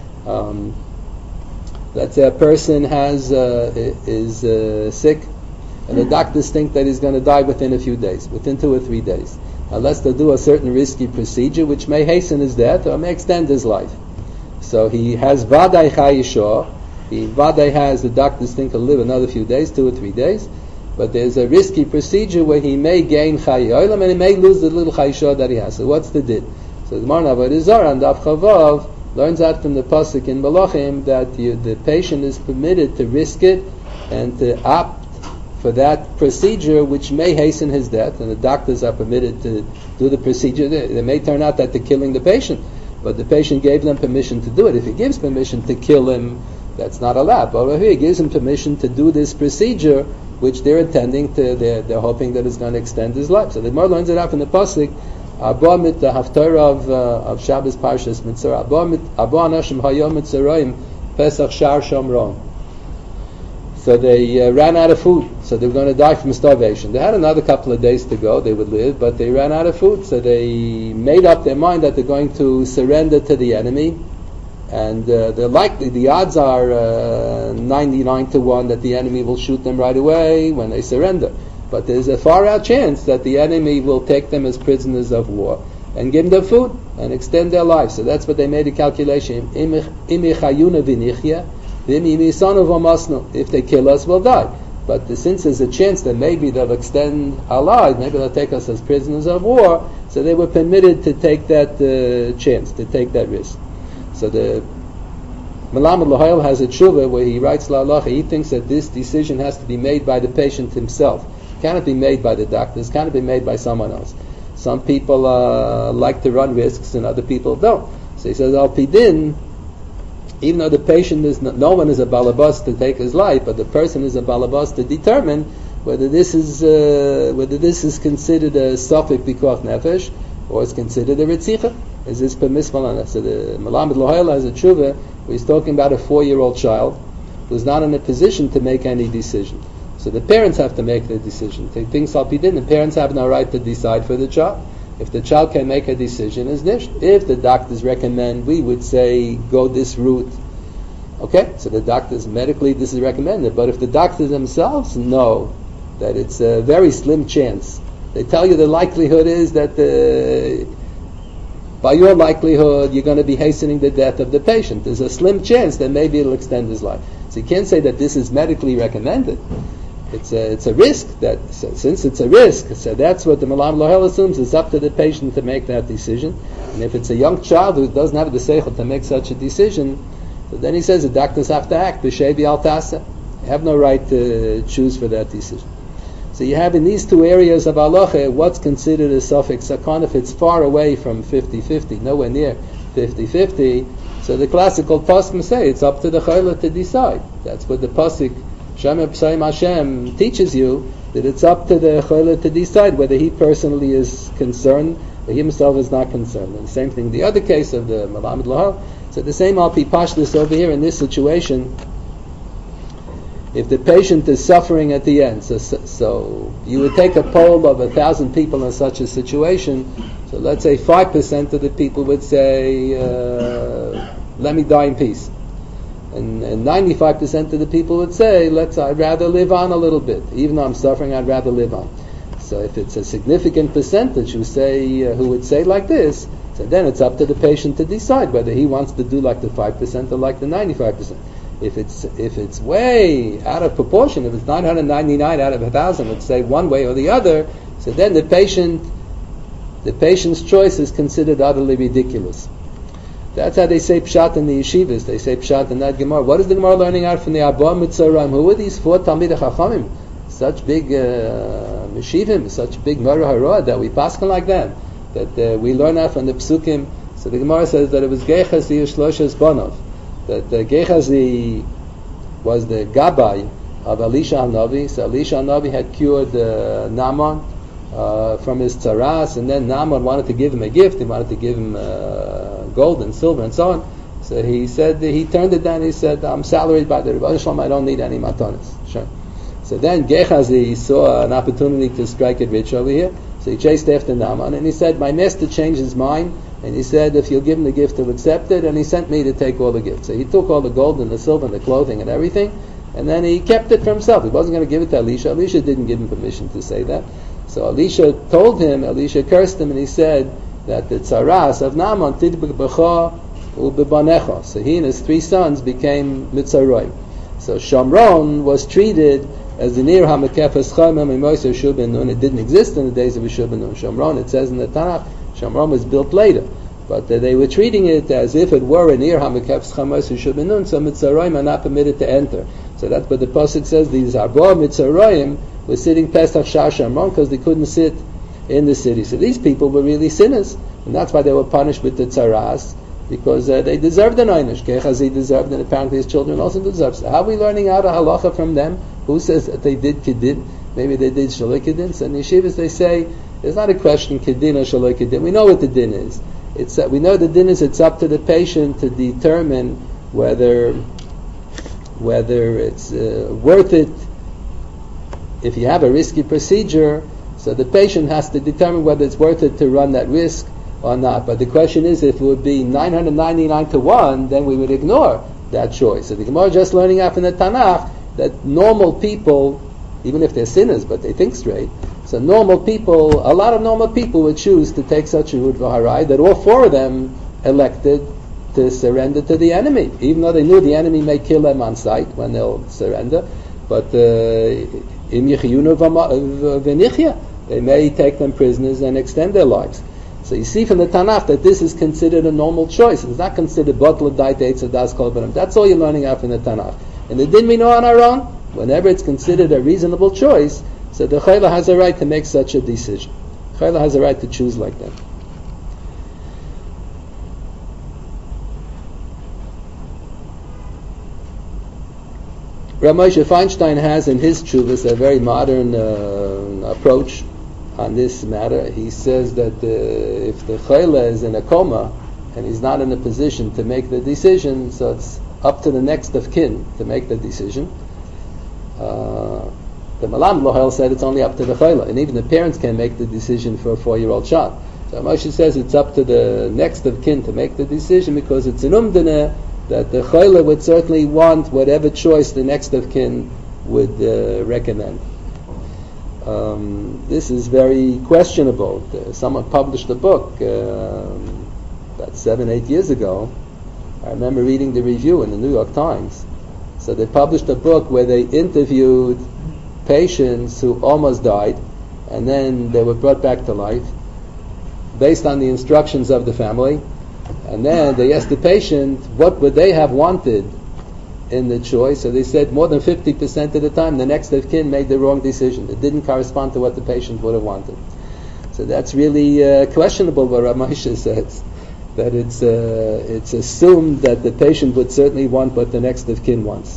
Let's say a person is sick, and the doctors think that he's going to die within a few days, within 2 or 3 days, unless they do a certain risky procedure which may hasten his death or may extend his life. So he has vaday chayisho. He vaday has, the doctors think he'll live another few days, 2 or 3 days, but there's a risky procedure where he may gain chayi olam and he may lose the little chayisho that he has. So what's the din? So the Gemara Avodah Zarah and Daf Chavav learns out from the pasuk in Malachim that the patient is permitted to risk it and to opt for that procedure which may hasten his death, and the doctors are permitted to do the procedure. It may turn out that they're killing the patient, but the patient gave them permission to do it. If he gives permission to kill him, that's not allowed. But over here, he gives him permission to do this procedure which they're intending to, they're hoping that it's going to extend his life. So the Gemara learns it out from the pasuk, Abba mit the haftarah of Shabbos Parshas Mitzvah, Abba anashim hayom mitzrayim Pesach Shar Shomron. So they ran out of food, so they were going to die from starvation. They had another couple of days to go, they would live, but they ran out of food, so they made up their mind that they're going to surrender to the enemy, and the odds are 99 to 1 that the enemy will shoot them right away when they surrender. But there's a far out chance that the enemy will take them as prisoners of war and give them food and extend their lives. So that's what they made a calculation. If they kill us, we'll die. but since there's a chance that maybe they'll extend our lives, maybe they'll take us as prisoners of war, so they were permitted to take that chance, to take that risk. So the Melamed L'Hoyel has a tshuva where he writes La'alacha, he thinks that this decision has to be made by the patient himself. It cannot be made by the doctors, it cannot be made by someone else. Some people like to run risks and other people don't. So he says, Al Pidin, even though the patient is no one is a balabas to take his life, but the person is a balabas to determine whether this is considered a safek pikuach nefesh or is considered a ritzicha. Is this permissible or not? So the Melamed L'Hoyel has a tshuva where he's talking about a 4-year-old child who's not in a position to make any decision. So the parents have to make the decision. Things Al Pidin, the parents have no right to decide for the child. If the child can make a decision, is nish. If the doctors recommend, we would say go this route. Okay, so the doctors medically this is recommended. But if the doctors themselves know that it's a very slim chance, they tell you the likelihood is that by your likelihood you're going to be hastening the death of the patient. There's a slim chance that maybe it'll extend his life. So you can't say that this is medically recommended. It's a risk. Since it's a risk, so that's what the Melamed L'Hoyel assumes. It's up to the patient to make that decision. And if it's a young child who doesn't have the seichel to make such a decision, so then he says the doctors have to act. B'shevi al tasa. They have no right to choose for that decision. So you have in these two areas of halacha what's considered a safek sakon if it's far away from 50-50, nowhere near 50-50. So the classical poskim say it's up to the chayla to decide. That's what the pasuk Shem P'sayim Hashem teaches you, that it's up to the chayla to decide whether he personally is concerned or he himself is not concerned. And the same thing, the other case of the Melamed L'Hoyel. So the same Al Pi Pashtus over here in this situation. If the patient is suffering at the end, so you would take a poll of 1,000 people in such a situation. So let's say 5% of the people would say, "Let me die in peace," and 95% of the people would say, "I'd rather live on a little bit, even though I'm suffering. I'd rather live on." So if it's a significant percentage who would say like this, so then it's up to the patient to decide whether he wants to do like the 5% or like the 95%. If it's way out of proportion, if it's 999 out of 1,000, let's say one way or the other, so then the patient's choice is considered utterly ridiculous. That's how they say pshat in the yeshivas. They say pshat in that Gemara. What is the Gemara learning out from the Abba Mitzoram? Who are these 4 Talmidei Chachamim? Such big Meshivim, such big Mara Hara that we paskin like that. That we learn out from the Psukim. So the Gemara says that it was Gechazi Shloshes Banov. That Gechazi was the Gabbai of Elisha HaNavi. So Elisha HaNavi had cured Naaman from his tzaras, and then Naaman wanted to give him a gift. He wanted to give him gold and silver and so on. So he said, he turned it down. He said, "I'm salaried by the Rebbeinu Shalom. I don't need any matanas." Sure. So then Gechazi saw an opportunity to strike it rich over here. So he chased after Naaman, and he said, "My master changed his mind, and he said, if you'll give him the gift, he'll accept it, and he sent me to take all the gifts." So he took all the gold and the silver and the clothing and everything, and then he kept it for himself. He wasn't going to give it to Elisha. Elisha didn't give him permission to say that. So Elisha cursed him, and he said that the tzaras of Naaman tidbek b'cha u'bebanecha. So he and his 3 sons became mitzaroim. So Shamron was treated as the Nir HaMekefes Chaimim Mimoser Yeshua ben Nun. It didn't exist in the days of Yeshua ben Nun. Shamron, it says in the Tanakh, Shamron was built later. But they were treating it as if it were a Nir HaMekefes Chaimim Yeshua ben Nun, so Mitzaroim are not permitted to enter. So that's what the Pasuk says. These Arba Mitzaroim were sitting Pesach Shar Shamron because they couldn't sit in the city. So these people were really sinners. And that's why they were punished with the tzaras, because they deserved an einish. Gechazi deserved, and apparently his children also deserved. So how are we learning out a halacha from them? Who says that they did kiddin? Maybe they did shaloi kiddin. So in yeshivas they say it's not a question kiddin or shaloi kiddin. We know what the din is. We know the din is it's up to the patient to determine whether it's worth it. If you have a risky procedure, so the patient has to determine whether it's worth it to run that risk or not. But the question is, if it would be 999 to 1, then we would ignore that choice. So the Gemara is just learning out from the Tanakh that normal people, even if they're sinners, but they think straight, so a lot of normal people would choose to take such a route v'harai, that all 4 of them elected to surrender to the enemy, even though they knew the enemy may kill them on sight when they'll surrender. But im yichiyunu v'nichya, they may take them prisoners and extend their lives. So you see from the Tanakh that this is considered a normal choice. It's not considered bottle dait eitz das kol b'nam. That's all you're learning out from the Tanakh. And the din we know on our own, whenever it's considered a reasonable choice, so the chayla has a right to make such a decision. Chayla has a right to choose like that. Rav Moshe Feinstein has in his Tshuvas a very modern approach on this matter. He says that if the chayla is in a coma and he's not in a position to make the decision, so it's up to the next of kin to make the decision. The Malam Lohel said it's only up to the chayla, and even the parents can make the decision for a 4-year-old child. So Moshe says it's up to the next of kin to make the decision because it's an umdana that the chayla would certainly want whatever choice the next of kin would recommend. This is very questionable. Someone published a book about 7-8 years ago. I remember reading the review in the New York Times. So they published a book where they interviewed patients who almost died and then they were brought back to life based on the instructions of the family. And then they asked the patient what would they have wanted in the choice. So they said more than 50% of the time the next of kin made the wrong decision. It didn't correspond to what the patient would have wanted. So that's really questionable what Rav Moshe says. That it's assumed that the patient would certainly want what the next of kin wants.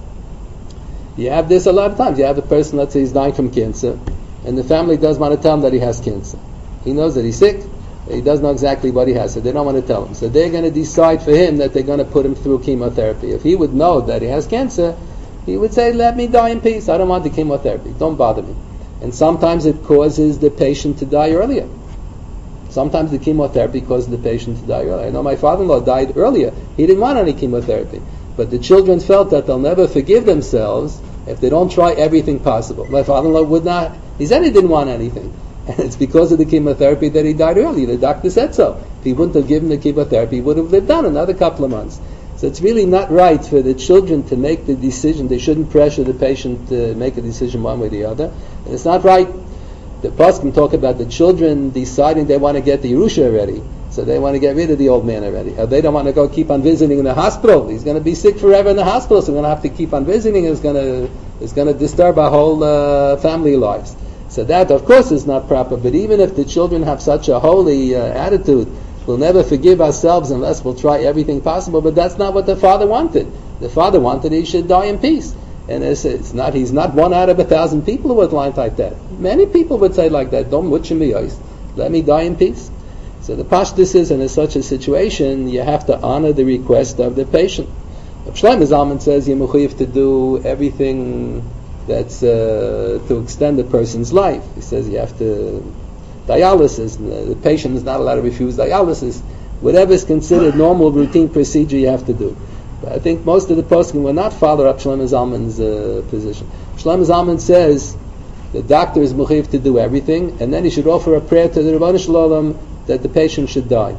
You have this a lot of times. You have a person, let's say he's dying from cancer, and the family does want to tell him that he has cancer. He knows that he's sick, but he doesn't know exactly what he has, so they don't want to tell him. So they're going to decide for him that they're going to put him through chemotherapy. If he would know that he has cancer, he would say, let me die in peace. I don't want the chemotherapy. Don't bother me. And sometimes it causes the patient to die earlier. Sometimes the chemotherapy causes the patient to die earlier. I know my father-in-law died earlier. He didn't want any chemotherapy. But the children felt that they'll never forgive themselves if they don't try everything possible. My father-in-law would not. He said he didn't want anything. And it's because of the chemotherapy that he died early. The doctor said so. If he wouldn't have given the chemotherapy, he would have lived on another couple of months. So it's really not right for the children to make the decision. They shouldn't pressure the patient to make a decision one way or the other. And it's not right. The Poskim talk about the children deciding they want to get the Yerusha already. So they want to get rid of the old man already. Or they don't want to go keep on visiting in the hospital. He's going to be sick forever in the hospital, so we're going to have to keep on visiting. It's going to disturb our whole family lives. So that, of course, is not proper. But even if the children have such a holy attitude, we'll never forgive ourselves unless we'll try everything possible. But that's not what the father wanted. The father wanted he should die in peace. And he's not 1 out of 1,000 people who would lie like that. Many people would say like that, don't mutch me, let me die in peace. So the pashtus is, in such a situation, you have to honor the request of the patient. Shlomo Zalman says you're mechuyev to do everything that's to extend the person's life. He says you have to dialysis. The patient is not allowed to refuse dialysis. Whatever is considered normal routine procedure, you have to do. But I think most of the poskim will not follow up Shlomo Zalman's position. Shlomo Zalman says the doctor is mechuyev to do everything, and then he should offer a prayer to the Ribono Shel Olam that the patient should die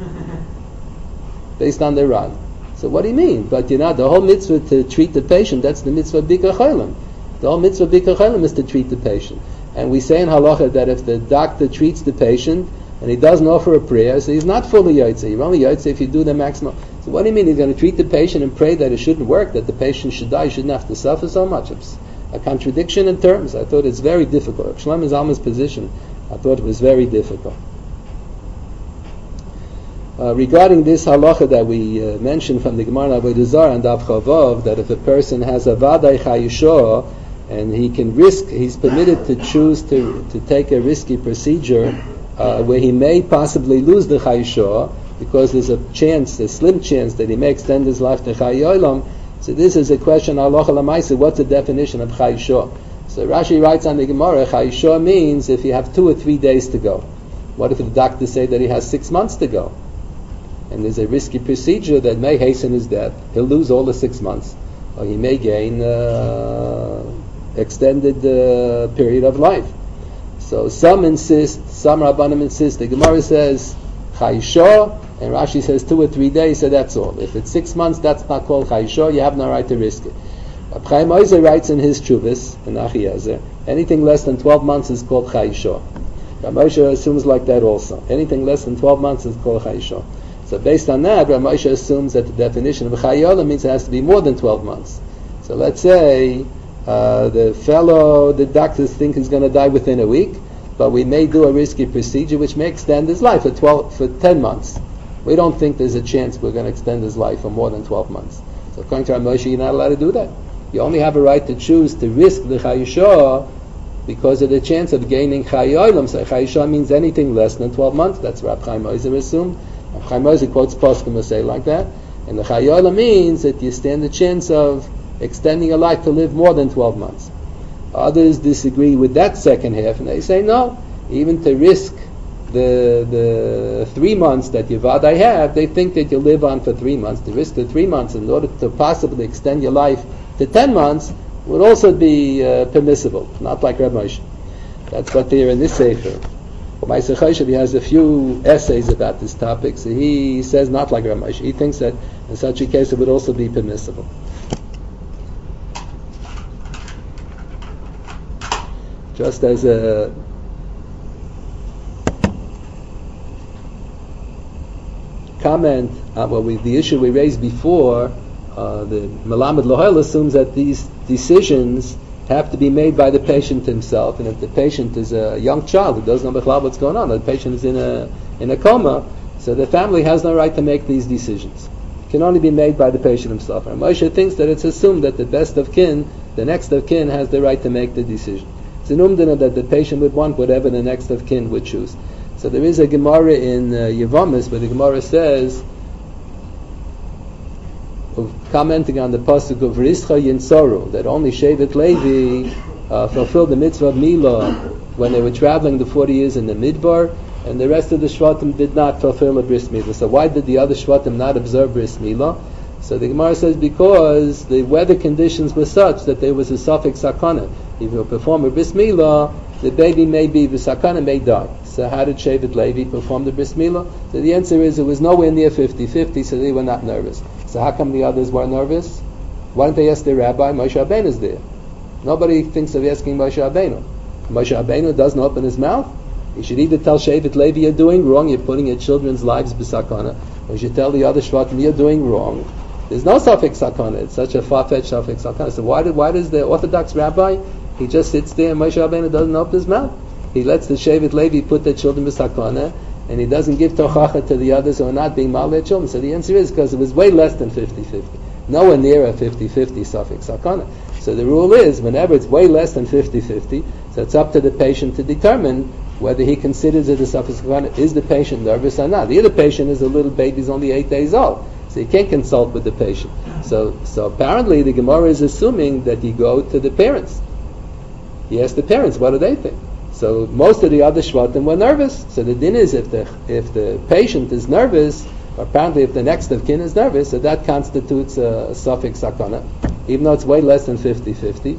based on their rod. So what do you mean? But the whole mitzvah to treat the patient, that's the mitzvah of Bikkur Cholim. The whole mitzvah of Bikkur Cholim is to treat the patient. And we say in halacha that if the doctor treats the patient and he doesn't offer a prayer, so he's not fully yotze. You're only yotze if you do the maximum. So what do you mean? He's going to treat the patient and pray that it shouldn't work, that the patient should die, he shouldn't have to suffer so much. It's a contradiction in terms. I thought it's very difficult. Shlomo Zalman's position, I thought it was very difficult. Regarding this halacha that we mentioned from the Gemara Avodah Zarah and Daf Chavav, that if a person has a vaday chayusho and he can risk, he's permitted to choose to take a risky procedure where he may possibly lose the chayusho because there's a slim chance that he may extend his life to Chayei Olam. So this is a question halacha l'maaseh. What's the definition of chayusho? So Rashi writes on the Gemara, chayusho means if you have 2 or 3 days to go. What if the doctor say that he has 6 months to go? And there's a risky procedure that may hasten his death. He'll lose all the 6 months, or he may gain extended period of life. So some insist, some Rabbanim insist. The Gemara says chayusho, and Rashi says 2 or 3 days. So that's all. If it's 6 months, that's not called chayusho. You have no right to risk it. Chaim Oizer writes in his Chuvas, in Achiezer, anything less than 12 months is called Chayisho. Moshe assumes like that also. Anything less than 12 months is called Chayisho. So based on that, Moshe assumes that the definition of Chayola means it has to be more than 12 months. So let's say the doctors think he's going to die within a week, but we may do a risky procedure which may extend his life for 10 months. We don't think there's a chance we're going to extend his life for more than 12 months. So according to Moshe, you're not allowed to do that. You only have a right to choose to risk the Chayisho because of the chance of gaining Chayolam. So Chayisho means anything less than 12 months. That's what Chaim Oizer assumed. Chaim Oizer quotes Poskim who say like that. And the Chayolam means that you stand a chance of extending your life to live more than 12 months. Others disagree with that second half, and they say no, even to risk the 3 months that you vadai have, they think that you'll live on for 3 months. To risk the 3 months in order to possibly extend your life to 10 months would also be permissible, not like Reb Moshe. That's what they're in this Sefer. Ma'aser Choshev, he has a few essays about this topic, so he says not like Reb Moshe. He thinks that in such a case it would also be permissible. Just as a comment on the issue we raised before, the Melamed Lohel assumes that these decisions have to be made by the patient himself, and if the patient is a young child who doesn't know what's going on, the patient is in a coma, so the family has no right to make these decisions. It can only be made by the patient himself. And Moshe thinks that it's assumed that the next of kin has the right to make the decision. It's an umdana that the patient would want whatever the next of kin would choose. So there is a Gemara in Yevamis where the Gemara says, commenting on the pasuk of Rischa Yinsoru, that only Shevet Levi fulfilled the mitzvah of Milah when they were traveling the 40 years in the Midbar, and the rest of the Shvatim did not fulfill a Bris Milah. So why did the other Shvatim not observe Bris Milah? So the Gemara says because the weather conditions were such that there was a suffix sakana. If you perform a Bris Milah, the baby may be, the sakana may die. So how did Shevet Levi perform the Bris Milah? So the answer is it was nowhere near 50-50, so they were not nervous. So how come the others were nervous? Why don't they ask their rabbi? Moshe Rabbeinu is there. Nobody thinks of asking Moshe Rabbeinu. Moshe Rabbeinu doesn't open his mouth. You should either tell Shevet Levi you're doing wrong, you're putting your children's lives b'sakana, or you should tell the other Shvatim you're doing wrong. There's no suffix sakana. It's such a far-fetched suffix sakana. So why does the Orthodox rabbi, he just sits there and Moshe Rabbeinu doesn't open his mouth? He lets the Shevet Levi put their children b'sakana, and he doesn't give tochacha to the others who are not being mal their children. So the answer is because it was way less than 50-50. Nowhere near a 50-50 suffix sakana. So the rule is, whenever it's way less than 50-50, so it's up to the patient to determine whether he considers it a suffix sakana. Is the patient nervous or not? The other patient is a little baby, he's only 8 days old. So you can't consult with the patient. So apparently the Gemara is assuming that you go to the parents. He asks the parents, what do they think? So most of the other Shvatim were nervous. So the din is if the patient is nervous, or apparently if the next of kin is nervous, so that constitutes a suffix sakana, even though it's way less than 50-50.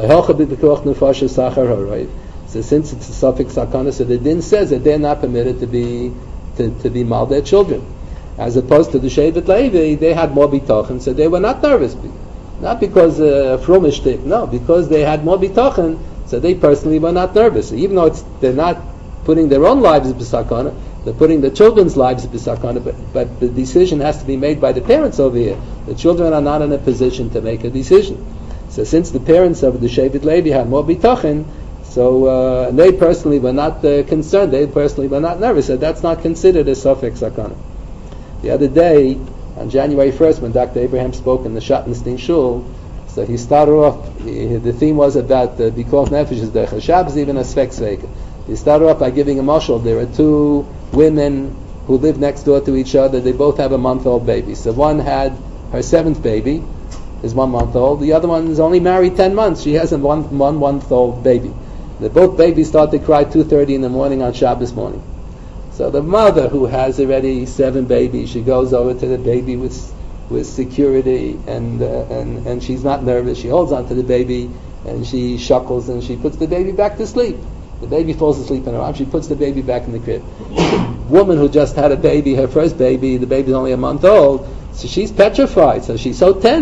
So since it's a suffix sakana, so the din says that they're not permitted to be mal their children. As opposed to the Shevet Levi, they had more bitachon, so they were not nervous. Not because frumishtik, no, because they had more bitachon, so they personally were not nervous. So even though they're not putting their own lives b'sakana, they're putting the children's lives b'sakana, but the decision has to be made by the parents over here. The children are not in a position to make a decision. So since the parents of the Shevet Levi had more bitachon, so they personally were not concerned, they personally were not nervous, so that's not considered a suffix sakana. The other day, on January 1st, when Dr. Abraham spoke in the Schottenstein Shul, so he started off, the theme was about the Bikuach Nefesh, the Shabbos, even a Svek. He started off by giving a mashal. There are two women who live next door to each other. They both have a month-old baby. So one had her 7th baby, is 1 month old. The other one is only married 10 months. She has a one month-old baby. Both babies start to cry 2:30 in the morning on Shabbos morning. So the mother, who has already 7 babies, she goes over to the baby with security, and she's not nervous. She holds on to the baby, and she shuckles, and she puts the baby back to sleep. The baby falls asleep in her arms. She puts the baby back in the crib. The woman who just had a baby, her first baby, the baby's only a month old, so she's petrified. So she's so tense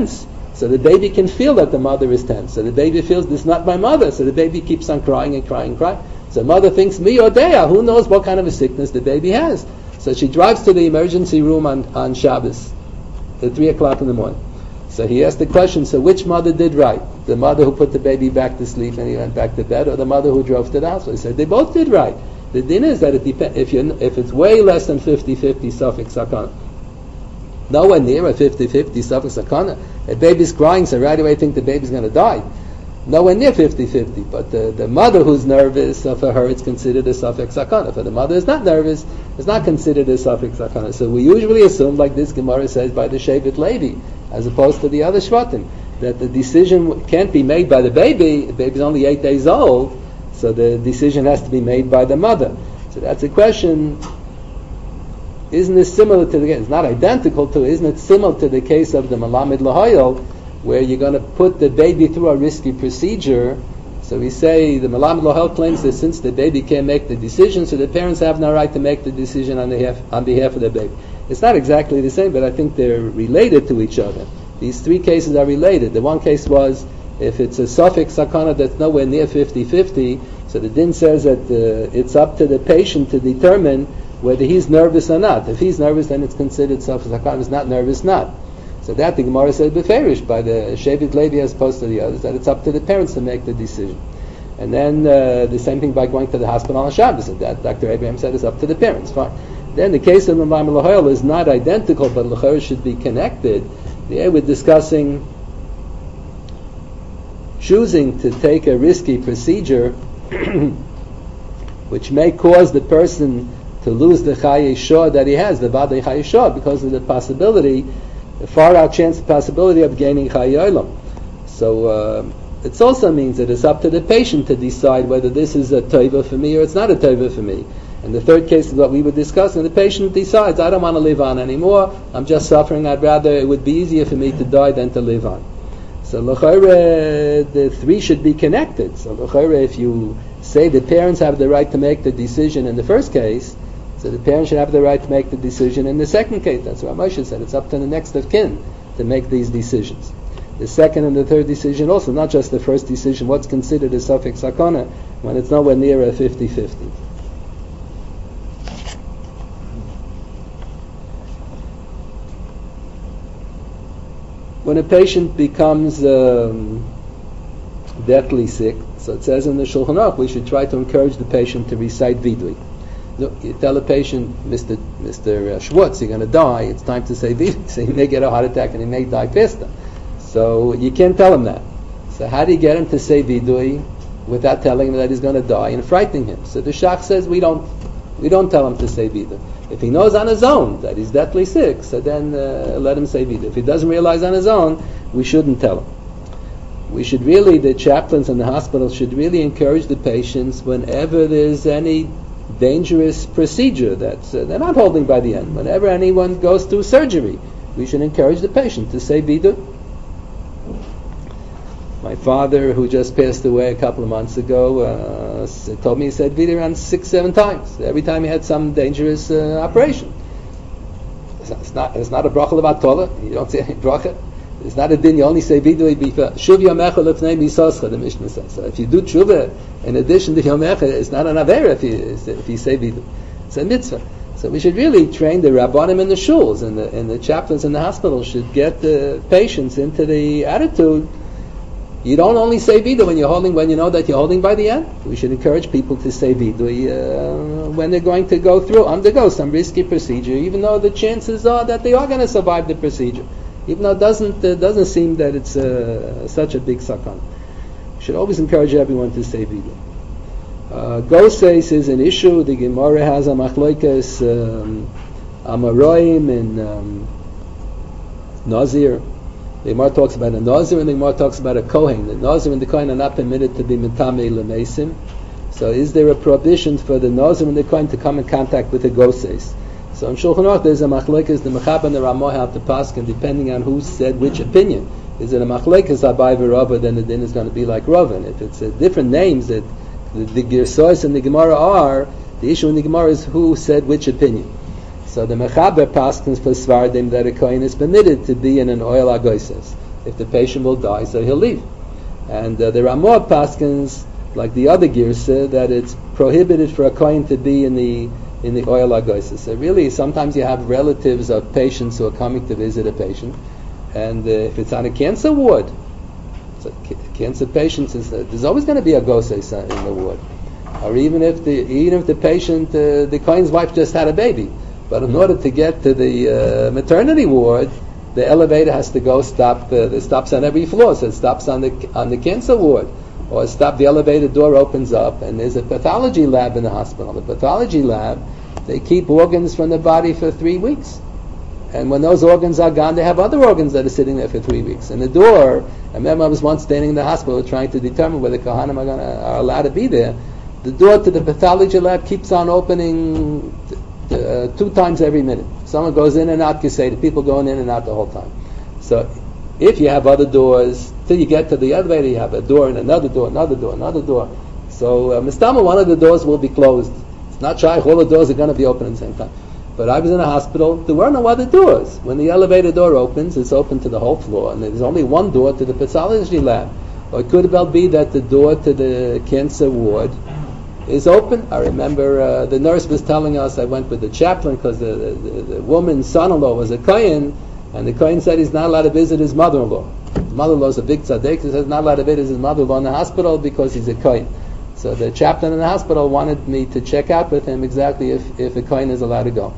So the baby can feel that the mother is tense. So the baby feels, this is not my mother. So the baby keeps on crying and crying and crying. So the mother thinks, me or Dea, who knows what kind of a sickness the baby has. So she drives to the emergency room on Shabbos at 3 o'clock in the morning. So he asked the question, so which mother did right? The mother who put the baby back to sleep and he went back to bed, or the mother who drove to the hospital? He said, they both did right. The din is that if it's way less than 50-50 suffix sakana, nowhere near a 50-50 suffix sakana, a baby's crying, so right away I think the baby's going to die. Nowhere near 50-50, but the mother who's nervous, so for her it's considered a suffix sakana. For the mother who's not nervous, it's not considered a suffix sakana. So we usually assume, like this Gemara says by the Shevet Levi, as opposed to the other Shvatim, that the decision can't be made by the baby. The baby's only 8 days old, so the decision has to be made by the mother. So that's a question, isn't it similar to it's not identical to, isn't it similar to the case of the Malamed Lahoyel, where you're going to put the baby through a risky procedure? So we say the Malamed Lahoyel claims that since the baby can't make the decision, so the parents have no right to make the decision on behalf of the baby. It's not exactly the same, but I think they're related to each other. These three cases are related. The one case was, if it's a suffix sakana that's nowhere near 50-50, so the din says that it's up to the patient to determine whether he's nervous or not. If he's nervous, then it's considered suffix sakana. If he's not nervous, not. So that the Gemara said beferish by the Shevet Levi as opposed to the others, that it's up to the parents to make the decision. And then the same thing by going to the hospital on Shabbos, and that Dr. Abraham said it's up to the parents. Fine. Then the case of the Malamed Lahoyel is not identical, but L'chayr should be connected. There we're discussing choosing to take a risky procedure which may cause the person to lose the Chayei Shor that he has, the Vadei Chayei Shor, because of the possibility, the far out chance possibility of gaining Chayei Olam. So it also means that it's up to the patient to decide whether this is a tova for me or it's not a tova for me. And the third case is what we were discussing. The patient decides, I don't want to live on anymore, I'm just suffering, it would be easier for me to die than to live on. So l'chayre, the three should be connected. So l'chayre, if you say the parents have the right to make the decision in the first case, so the parents should have the right to make the decision in the second case. That's what Moshe said. It's up to the next of kin to make these decisions. The second and the third decision also, not just the first decision, what's considered a suffix sakana, when it's nowhere near a 50-50. When a patient becomes deathly sick, so it says in the Shulchan Aruch, we should try to encourage the patient to recite Vidui. Look, you tell a patient, Mr. Schwartz, you're going to die, it's time to say Vidui. So he may get a heart attack and he may die faster. So you can't tell him that. So how do you get him to say Vidui without telling him that he's going to die and frightening him? So the Shach says we don't tell him to say Vidui. If he knows on his own that he's deathly sick, so then let him say Vidui. If he doesn't realize on his own, we shouldn't tell him. We should really, the chaplains in the hospital should really encourage the patients whenever there's any dangerous procedure that they're not holding by the end. Whenever anyone goes through surgery, we should encourage the patient to say Vidui. My father, who just passed away a couple of months ago, told me he said Vidui around 6-7 times. Every time he had some dangerous operation. It's not a bracha levat Torah. You don't say any bracha. It's not a din. You only say Vidui before Shuv Yomecha Lefnei Misoscha. The Mishnah says. So if you do tshuva in addition to Yomecha, it's not an avera if you say Vidui. It's a mitzvah. So we should really train the rabbanim in the shuls, and the chaplains in the hospital should get the patients into the attitude. You don't only say Vidui when you know that you're holding by the end. We should encourage people to say Vidui when they're going to undergo some risky procedure, even though the chances are that they are going to survive the procedure, even though it doesn't seem that it's such a big sakan. We should always encourage everyone to say Vidui. Goses is an issue. The Gemara has a machloikas Amaroim and Nazir. The Gemara talks about a Nazir and the Gemara talks about a Kohen. The Nazir and the Kohen are not permitted to be Mitamei L'Mesim. So is there a prohibition for the Nazir and the Kohen to come in contact with the Goses? So in Shulchan Aruch there's a machlekes, the Mechab and the Ramah have to pass, and depending on who said which opinion. Is it a machlekes Abai v'Rava, then the din is going to be like Ravan. If it's different names that the Gersos and the Gemara are, the issue in the Gemara is who said which opinion. So the Mechaber paskins for Svardim that a Kohen is permitted to be in an oil agoises. if the patient will die, so he'll leave. And there are more paskins, like the other girsa, that it's prohibited for a kohen to be in the oil agosis. So really, sometimes you have relatives of patients who are coming to visit a patient, and if it's on a cancer ward, so cancer patients, there's always going to be a goses in the ward. Or even if the patient, the kohen's wife just had a baby, but in order to get to the maternity ward, the elevator has to go stop. It stops on every floor, so it stops on the cancer ward, or the elevator door opens up, and there's a pathology lab in the hospital. The pathology lab, they keep organs from the body for 3 weeks, and when those organs are gone, they have other organs that are sitting there for 3 weeks. And the door, I remember I was once standing in the hospital trying to determine whether Kohanim are allowed to be there. The door to the pathology lab keeps on opening 2 times every minute. Someone goes in and out, the people going in and out the whole time. So if you have other doors, till you get to the elevator, you have a door and another door, another door, another door. So Mistama, one of the doors will be closed. It's not shaykh, all the doors are going to be open at the same time. But I was in a hospital, there were no other doors. When the elevator door opens, it's open to the whole floor, and there's only one door to the pathology lab. Or it could well be that the door to the cancer ward is open. I remember the nurse was telling us, I went with the chaplain because the woman's son-in-law was a kohen, and the kohen said he's not allowed to visit his mother-in-law. His mother-in-law is a big tzaddik. He says he's not allowed to visit his mother-in-law in the hospital because he's a kohen. So the chaplain in the hospital wanted me to check out with him exactly if a kohen is allowed to go.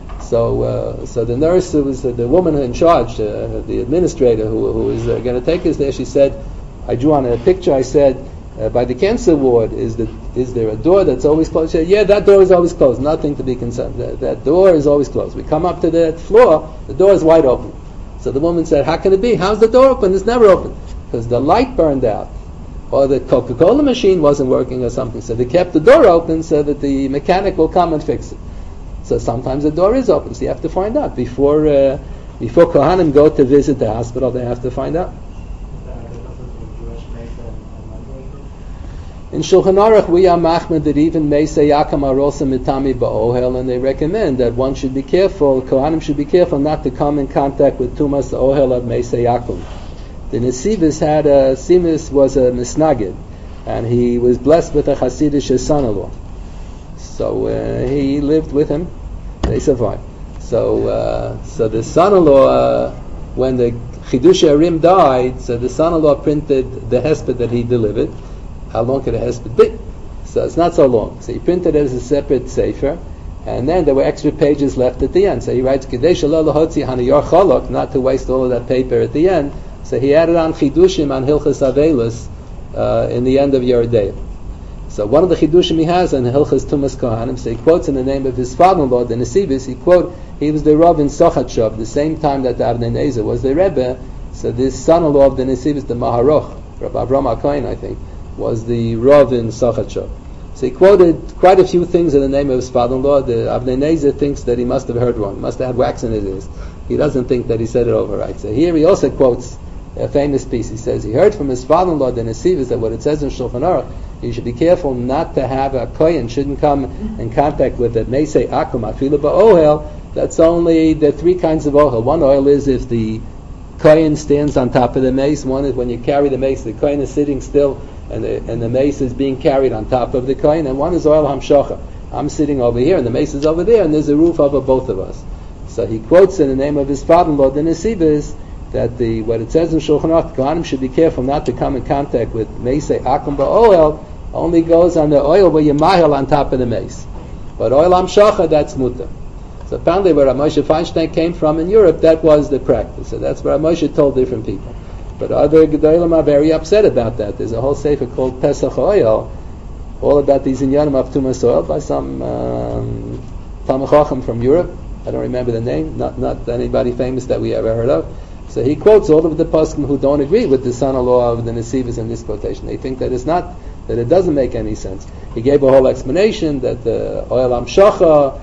So the nurse, who was the woman in charge, the administrator who was going to take us there, she said, I drew on a picture, I said, by the cancer ward, is there a door that's always closed? She said, yeah, that door is always closed, nothing to be concerned. That door is always closed. We come up to the floor, the door is wide open. So the woman said, how can it be? How's the door open? It's never open. Because the light burned out, or the Coca-Cola machine wasn't working or something. So they kept the door open so that the mechanic will come and fix it. So sometimes the door is open, so you have to find out. Before Kohanim go to visit the hospital, they have to find out. In Shulchan Aruch, we are machmed that even Meisei Yaakam are also mitami ba'ohel, and they recommend that one should be careful, Kohanim should be careful not to come in contact with Tumas Ohel of Meisei Yaakam. The Sivis was a misnagid, and he was blessed with a Hasidish son-in-law. So he lived with him. They survived. So the son-in-law, when the Chidush Arim died, so the son-in-law printed the hesped that he delivered. How long could a hesped be? So it's not so long. So he printed it as a separate sefer, and then there were extra pages left at the end. So he writes Kadesh lo lahotzi hanayor cholok, not to waste all of that paper at the end. So he added on Chidushim on Hilchas Avelis in the end of Yeridei. So one of the chidushim he has in Hilchas Tumas Kohanim, so he quotes in the name of his father-in-law, the Nesivis, he was the Rav in Sochachov, the same time that the Avnei Nezer was the Rebbe. So this son-in-law of the Nesivis, the Maharoch, Rav Avram HaKohen, I think, was the Rav in Sochachov. So he quoted quite a few things in the name of his father-in-law. The Avnei Nezer thinks that he must have heard wrong, must have had wax in his ears. He doesn't think that he said it over right. So here he also quotes a famous piece. He says he heard from his father-in-law, the Nesivis, that what it says in Shulchan Aruch, you should be careful not to have a kohen, shouldn't come in contact with it. Meisei akum afilu ba'ohel. That's only the 3 kinds of ohel. One oil is if the kohen stands on top of the mace. One is when you carry the mace, the kohen is sitting still, and the mace is being carried on top of the kohen. And one is oil hamshocha. I'm sitting over here, and the mace is over there, and there's a roof over both of us. So he quotes in the name of his father-in-law, the Nesivas, that what it says in Shulchan Aruch, Kohanim should be careful not to come in contact with meisei akum ba'ohel, only goes on the oil where you mahel on top of the mace. But oil amshacha, that's mutter. So apparently where Moshe Feinstein came from in Europe, that was the practice. So that's where Moshe told different people. But other Gedolim are very upset about that. There's a whole sefer called Pesach Oil, all about these inyanim of Tumas Oil by some Talmid Chacham from Europe. I don't remember the name, not anybody famous that we ever heard of. So he quotes all of the poskim who don't agree with the son-in-law of the Nesivas in this quotation. They think that it doesn't make any sense. He gave a whole explanation that the oil amshacha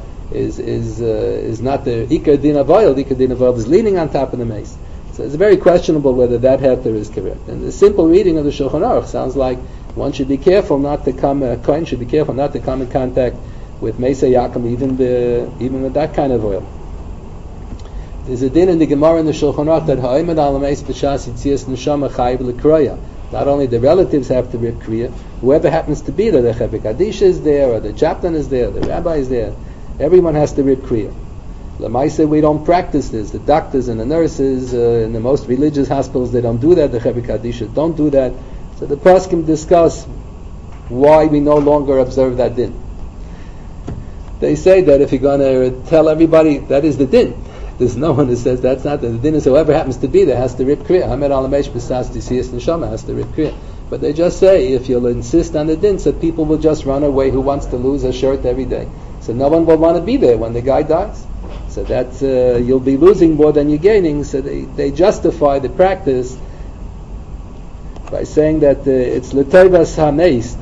is not the ikar din of oil. The ikar din of oil is leaning on top of the mace. So it's very questionable whether that heter is correct. And the simple reading of the Shulchan Aruch sounds like one should be careful not to come. A kohen should be careful not to come in contact with meisei yakum, even with that kind of oil. There's a din in the Gemara in the Shulchan Aruch that ha'omed al meis b'shas yitzias neshama chayiv l'kroya. Not only the relatives have to rip kriya, whoever happens to be there, the Chevik Kadisha is there, or the chaplain is there, the rabbi is there, everyone has to rip kriya. Lamaisa, we don't practice this. The doctors and the nurses in the most religious hospitals, they don't do that. The Chevik Kadisha don't do that. So the poskim discuss why we no longer observe that din. They say that if you're going to tell everybody that is the din, there's no one who says that's not the din. Is whoever happens to be there has to rip kriya. Hamed al mesh b'sas tisiyas neshama has to rip kriya. But they just say if you'll insist on the din, so people will just run away. Who wants to lose a shirt every day? So no one will want to be there when the guy dies. So that's you'll be losing more than you're gaining. So they justify the practice by saying that it's l'tovas hameis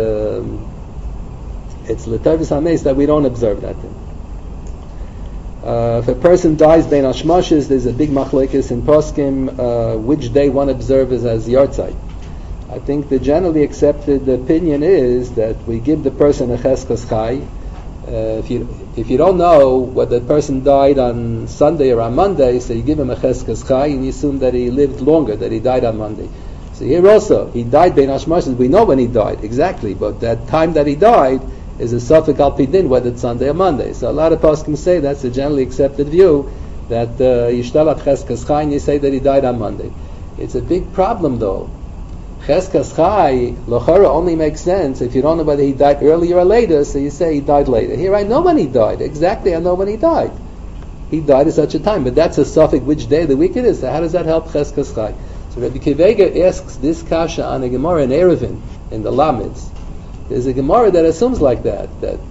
that we don't observe that din. If a person dies bein hashmashis, there's a big machlokes in poskim which day one observes as yartzeit. I think the generally accepted opinion is that we give the person a cheskas chai. If you don't know whether the person died on Sunday or on Monday, so you give him a cheskas chai and you assume that he lived longer, that he died on Monday. So here also, he died bein hashmashis. We know when he died exactly, but that time that he died is a suffix al pidin, whether it's Sunday or Monday. So a lot of poskim say that's a generally accepted view, that yishtalat cheskas chai, and you say that he died on Monday. It's a big problem though. Cheskas chai l'chara only makes sense if you don't know whether he died earlier or later, so you say he died later. Here I know when he died. Exactly, I know when he died. He died at such a time, but that's a suffix which day of the week it is. So how does that help cheskas chai? So Rabbi Kivega asks this kasha on a Gemara in Eruvin, in the Lamids. There's a Gemara that assumes like that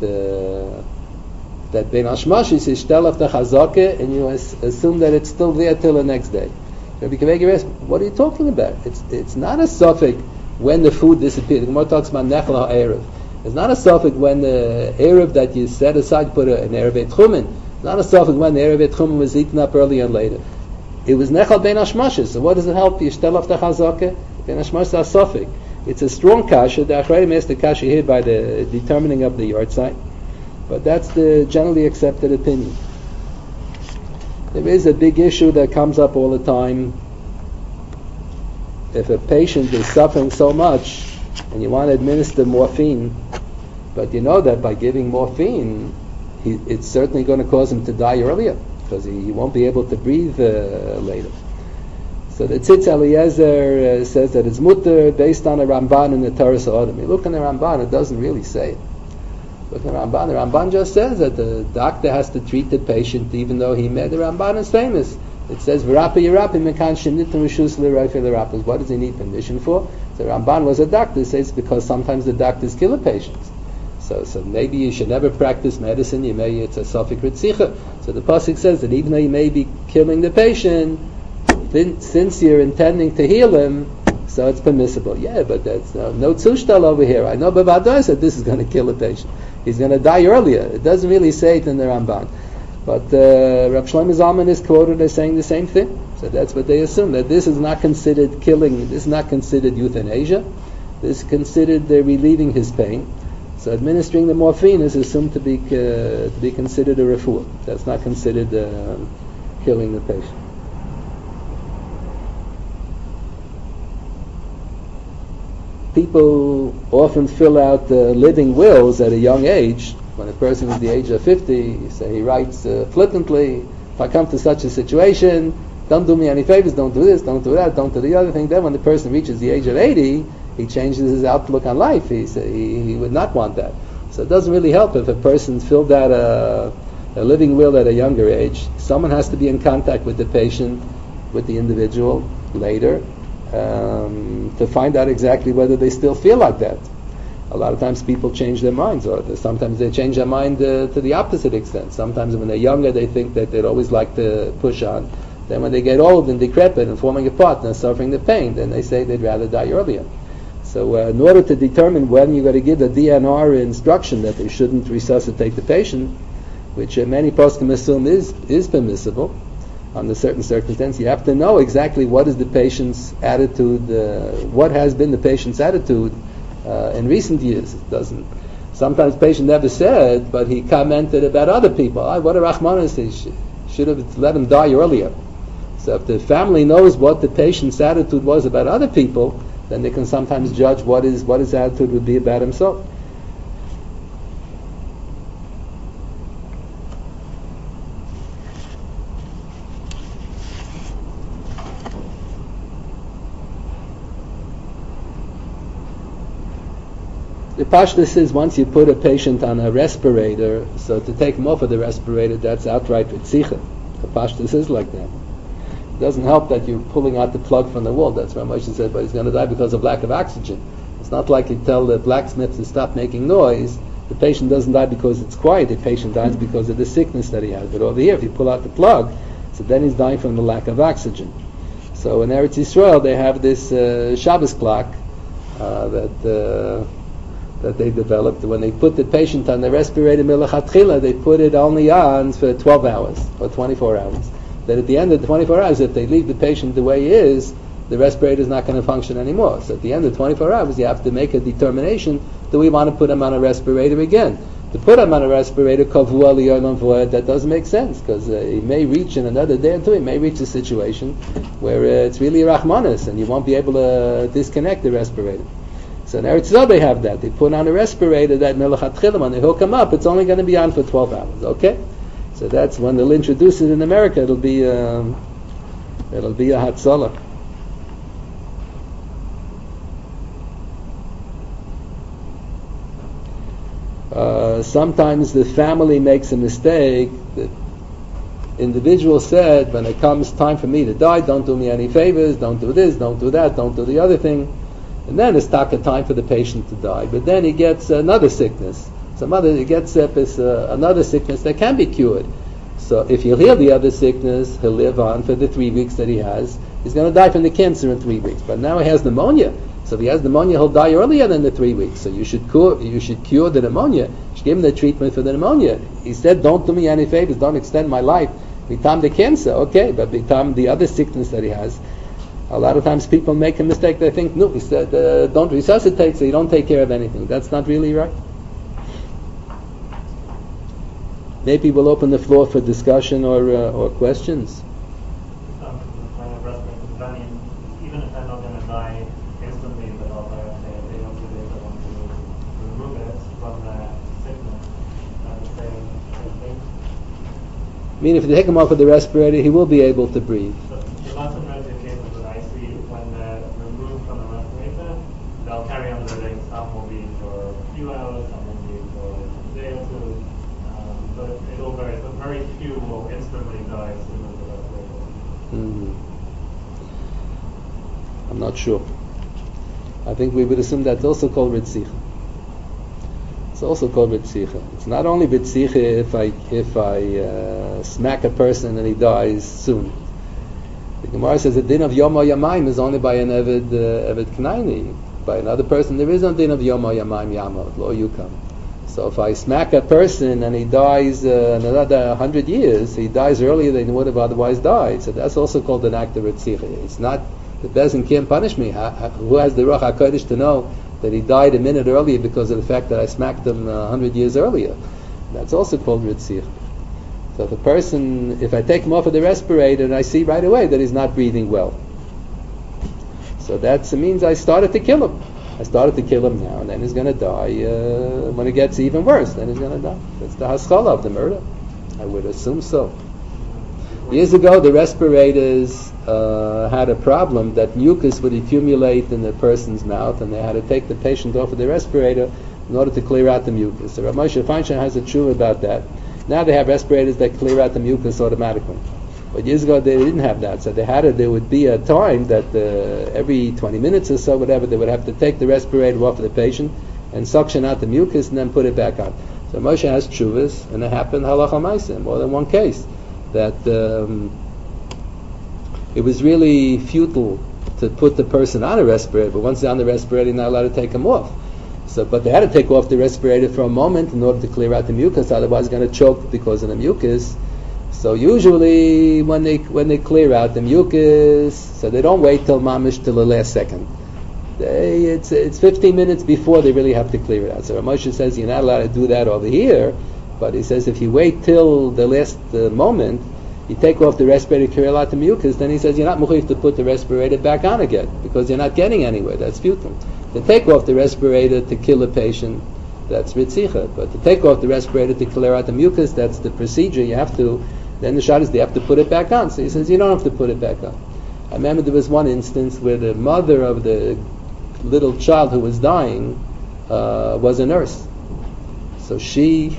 bein hashmashis is shtelach the chazakah, and you assume that it's still there till the next day. Rabbi Kivega asks, what are you talking about? It's not a suffix when the food disappeared. The Gemara talks about nechel ha'erev. It's not a suffix when the erev that you set aside, put an erev et chumin. It's not a suffix when the erev et chumin was eaten up earlier and later. It was nechel bein hashmashis. So what does it help you? Shtelach the chazakah. Bein hashmashis is a suffix. It's a strong kasha. The Achreidim asked the kasha here by the determining of the yard site, but that's the generally accepted opinion. There is a big issue that comes up all the time. If a patient is suffering so much and you want to administer morphine, but you know that by giving morphine, it's certainly going to cause him to die earlier because he won't be able to breathe later. So the Tzitz Eliezer says that it's mutter based on a Ramban in the Torah Sa'odim. You look in the Ramban, it doesn't really say it. Look in the Ramban just says that the doctor has to treat the patient even though he made the Ramban is famous. It says, V'rapa yirapi mekan shenitim rishus l'rayfe l'rapas. What does he need permission for? So Ramban was a doctor, says because sometimes the doctors kill the patients. So maybe you should never practice medicine, it's a suffix ritzicha. So the Pasuk says that even though you may be killing the patient, since you're intending to heal him, so it's permissible. Yeah, but that's no tzushtal over here. I know Bavadai said this is going to kill the patient. He's going to die earlier. It doesn't really say it in the Ramban. But Rav Shlomo Zalman is quoted as saying the same thing. So that's what they assume, that this is not considered killing, this is not considered euthanasia. This is considered relieving his pain. So administering the morphine is assumed to be considered a refuah. That's not considered killing the patient. People often fill out living wills at a young age. When a person is the age of 50, say he writes flippantly, if I come to such a situation, don't do me any favors, don't do this, don't do that, don't do the other thing. Then when the person reaches the age of 80, he changes his outlook on life. He would not want that. So it doesn't really help if a person filled out a living will at a younger age. Someone has to be in contact with the patient, with the individual later, to find out exactly whether they still feel like that. A lot of times people change their minds, or sometimes they change their mind to the opposite extent. Sometimes when they're younger they think that they'd always like to push on. Then when they get old and decrepit and forming a partner, suffering the pain, then they say they'd rather die earlier. So in order to determine when you're going to give the DNR instruction that they shouldn't resuscitate the patient, which many poskim assume is permissible, under certain circumstances, you have to know exactly what is the patient's attitude, what has been the patient's attitude in recent years. It doesn't. Sometimes the patient never said, but he commented about other people. What a Rahmanas, should have let him die earlier. So if the family knows what the patient's attitude was about other people, then they can sometimes judge what his attitude would be about himself. The pashtus is once you put a patient on a respirator, so to take him off of the respirator, that's outright ritzicha. The pashtus is like that. It doesn't help that you're pulling out the plug from the wall. That's what Moshe said, but he's going to die because of lack of oxygen. It's not like you tell the blacksmith to stop making noise. The patient doesn't die because it's quiet. The patient dies because of the sickness that he has. But over here, if you pull out the plug, so then he's dying from the lack of oxygen. So in Eretz Yisrael, they have this Shabbos clock that they developed. When they put the patient on the respirator milachatchila, they put it only on for 12 hours or 24 hours. Then at the end of the 24 hours, if they leave the patient the way he is, the respirator is not going to function anymore. So at the end of 24 hours, you have to make a determination, do we want to put him on a respirator again? To put him on a respirator, that doesn't make sense, because he may reach in another day or two, he may reach a situation where it's really Rahmanas, and you won't be able to disconnect the respirator. So in Eretz Yisrael they have that. They put on a respirator that melachatchila, when they hook him up, it's only going to be on for 12 hours. Okay? So that's when they'll introduce it in America, it'll be a hatzalah. Sometimes the family makes a mistake. The individual said, when it comes time for me to die, don't do me any favors, don't do this, don't do that, don't do the other thing. And then it's taka time for the patient to die. But then he gets another sickness. He gets another sickness that can be cured. So if he'll heal the other sickness, he'll live on for the 3 weeks that he has. He's going to die from the cancer in 3 weeks. But now he has pneumonia. So if he has pneumonia, he'll die earlier than the 3 weeks. So you should cure the pneumonia. You should give him the treatment for the pneumonia. He said, don't do me any favors, don't extend my life. Become the cancer, okay, but become the other sickness that he has. A lot of times people make a mistake. They think, no, he said, don't resuscitate, so you don't take care of anything. That's not really right. Maybe we'll open the floor for discussion or questions. Even if I'm not going to die instantly, but I'll die after a day or 2 days, I want to remove it from the sickness. Not the same thing. I mean, if you take him off of the respirator, he will be able to breathe. So the lots of cases that I see, when they're removed from the respirator, they'll carry on living. Some will be for a few hours, some will be for a day or two. So it all varies, but very few will instantly die as soon as the respirator. Mm-hmm. I'm not sure. I think we would assume that's also called Ritzicha. It's also called Ritzicha. It's not only Ritzicha if I smack a person and he dies soon. The Gemara says the din of Yom HaYamayim is only by an Eved Knaini. By another person there is no din of Yom HaYamayim Yamod, Lo Yukam. So if I smack a person and he dies in another 100 years, he dies earlier than he would have otherwise died. So that's also called an act of Ritzicha. It's not, the Bezin can't punish me. Who has the Ruach HaKodesh to know that he died a minute earlier because of the fact that I smacked him 100 years earlier? That's also called Ritzicha. So if a person, if I take him off of the respirator and I see right away that he's not breathing well, so that means I started to kill him. I started to kill him now, and then he's going to die when it gets even worse. Then he's going to die. That's the haskalah of the murder. I would assume so. Years ago, the respirators had a problem that mucus would accumulate in the person's mouth, and they had to take the patient off of the respirator in order to clear out the mucus. So Rav Moshe Feinstein has a tshuva about that. Now they have respirators that clear out the mucus automatically. But years ago they didn't have that, so there would be a time that every 20 minutes or so, whatever, they would have to take the respirator off of the patient and suction out the mucus and then put it back on. So Moshe has tshuvas, and it happened halacha ma'aseh in more than one case, that it was really futile to put the person on a respirator, but once they're on the respirator, you're not allowed to take them off. So, but they had to take off the respirator for a moment in order to clear out the mucus, otherwise they're going to choke because of the mucus. So usually when they clear out the mucus, so they don't wait till mamish till the last second. It's 15 minutes before they really have to clear it out. So Ramosha says you're not allowed to do that over here, but he says if you wait till the last moment, You take off the respirator to clear out the mucus, then he says you're not mechuyev to put the respirator back on again because you're not getting anywhere. That's futile. To take off the respirator to kill a patient, that's ritzicha. But to take off the respirator to clear out the mucus, that's the procedure. You have to. Then the shot is they have to put it back on. So he says you don't have to put it back on. I remember there was one instance where the mother of the little child who was dying was a nurse. So she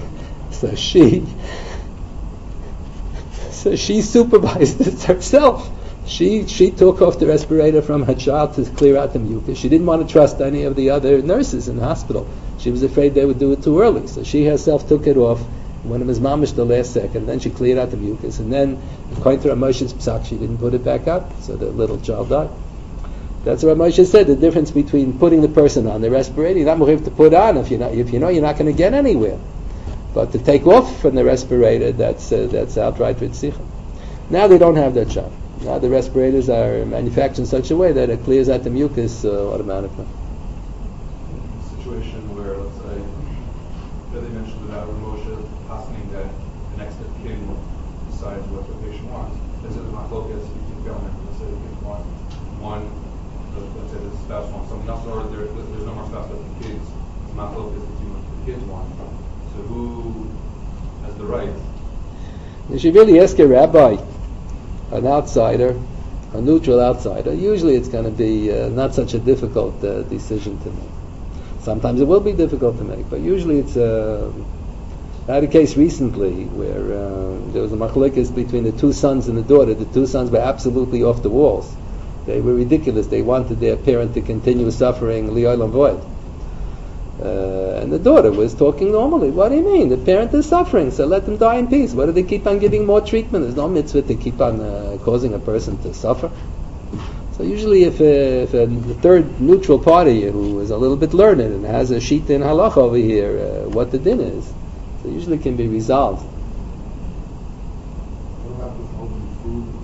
supervised it herself. She took off the respirator from her child to clear out the mucus. She didn't want to trust any of the other nurses in the hospital. She was afraid they would do it too early. So she herself took it off when it was mamish the last second. Then she cleared out the mucus. And then, according to Rav Moshe's psak, she didn't put it back up. So the little child died. That's what Rav Moshe said, the difference between putting the person on the respirator. You're not mechuyev to put on if you know you're not going to get anywhere. But to take off from the respirator, that's outright ritzicha. Now they don't have that shot. Now the respirators are manufactured in such a way that it clears out the mucus automatically. Situation where, let's say, that they mentioned about Rav Moshe asking that the next of kin decides what the patient wants. This is my focus. You keep going. Let's say the kids want one. Let's say the spouse wants something else, or there's no more spouse but the kids. It's my focus. It's what the kids want. So who has the right? You should really ask a rabbi, an outsider, a neutral outsider. Usually it's going to be not such a difficult decision to make. Sometimes it will be difficult to make, but usually it's... I had a case recently where there was a machlokes between the two sons and the daughter. The two sons were absolutely off the walls. They were ridiculous. They wanted their parent to continue suffering li'olam void. And the daughter was talking normally. What do you mean? The parent is suffering, so let them die in peace. Why do they keep on giving more treatment? There's no mitzvah to keep on causing a person to suffer. So usually if a third neutral party who is a little bit learned and has a sheet in halach over here, what the din is, so usually can be resolved. What about withholding food?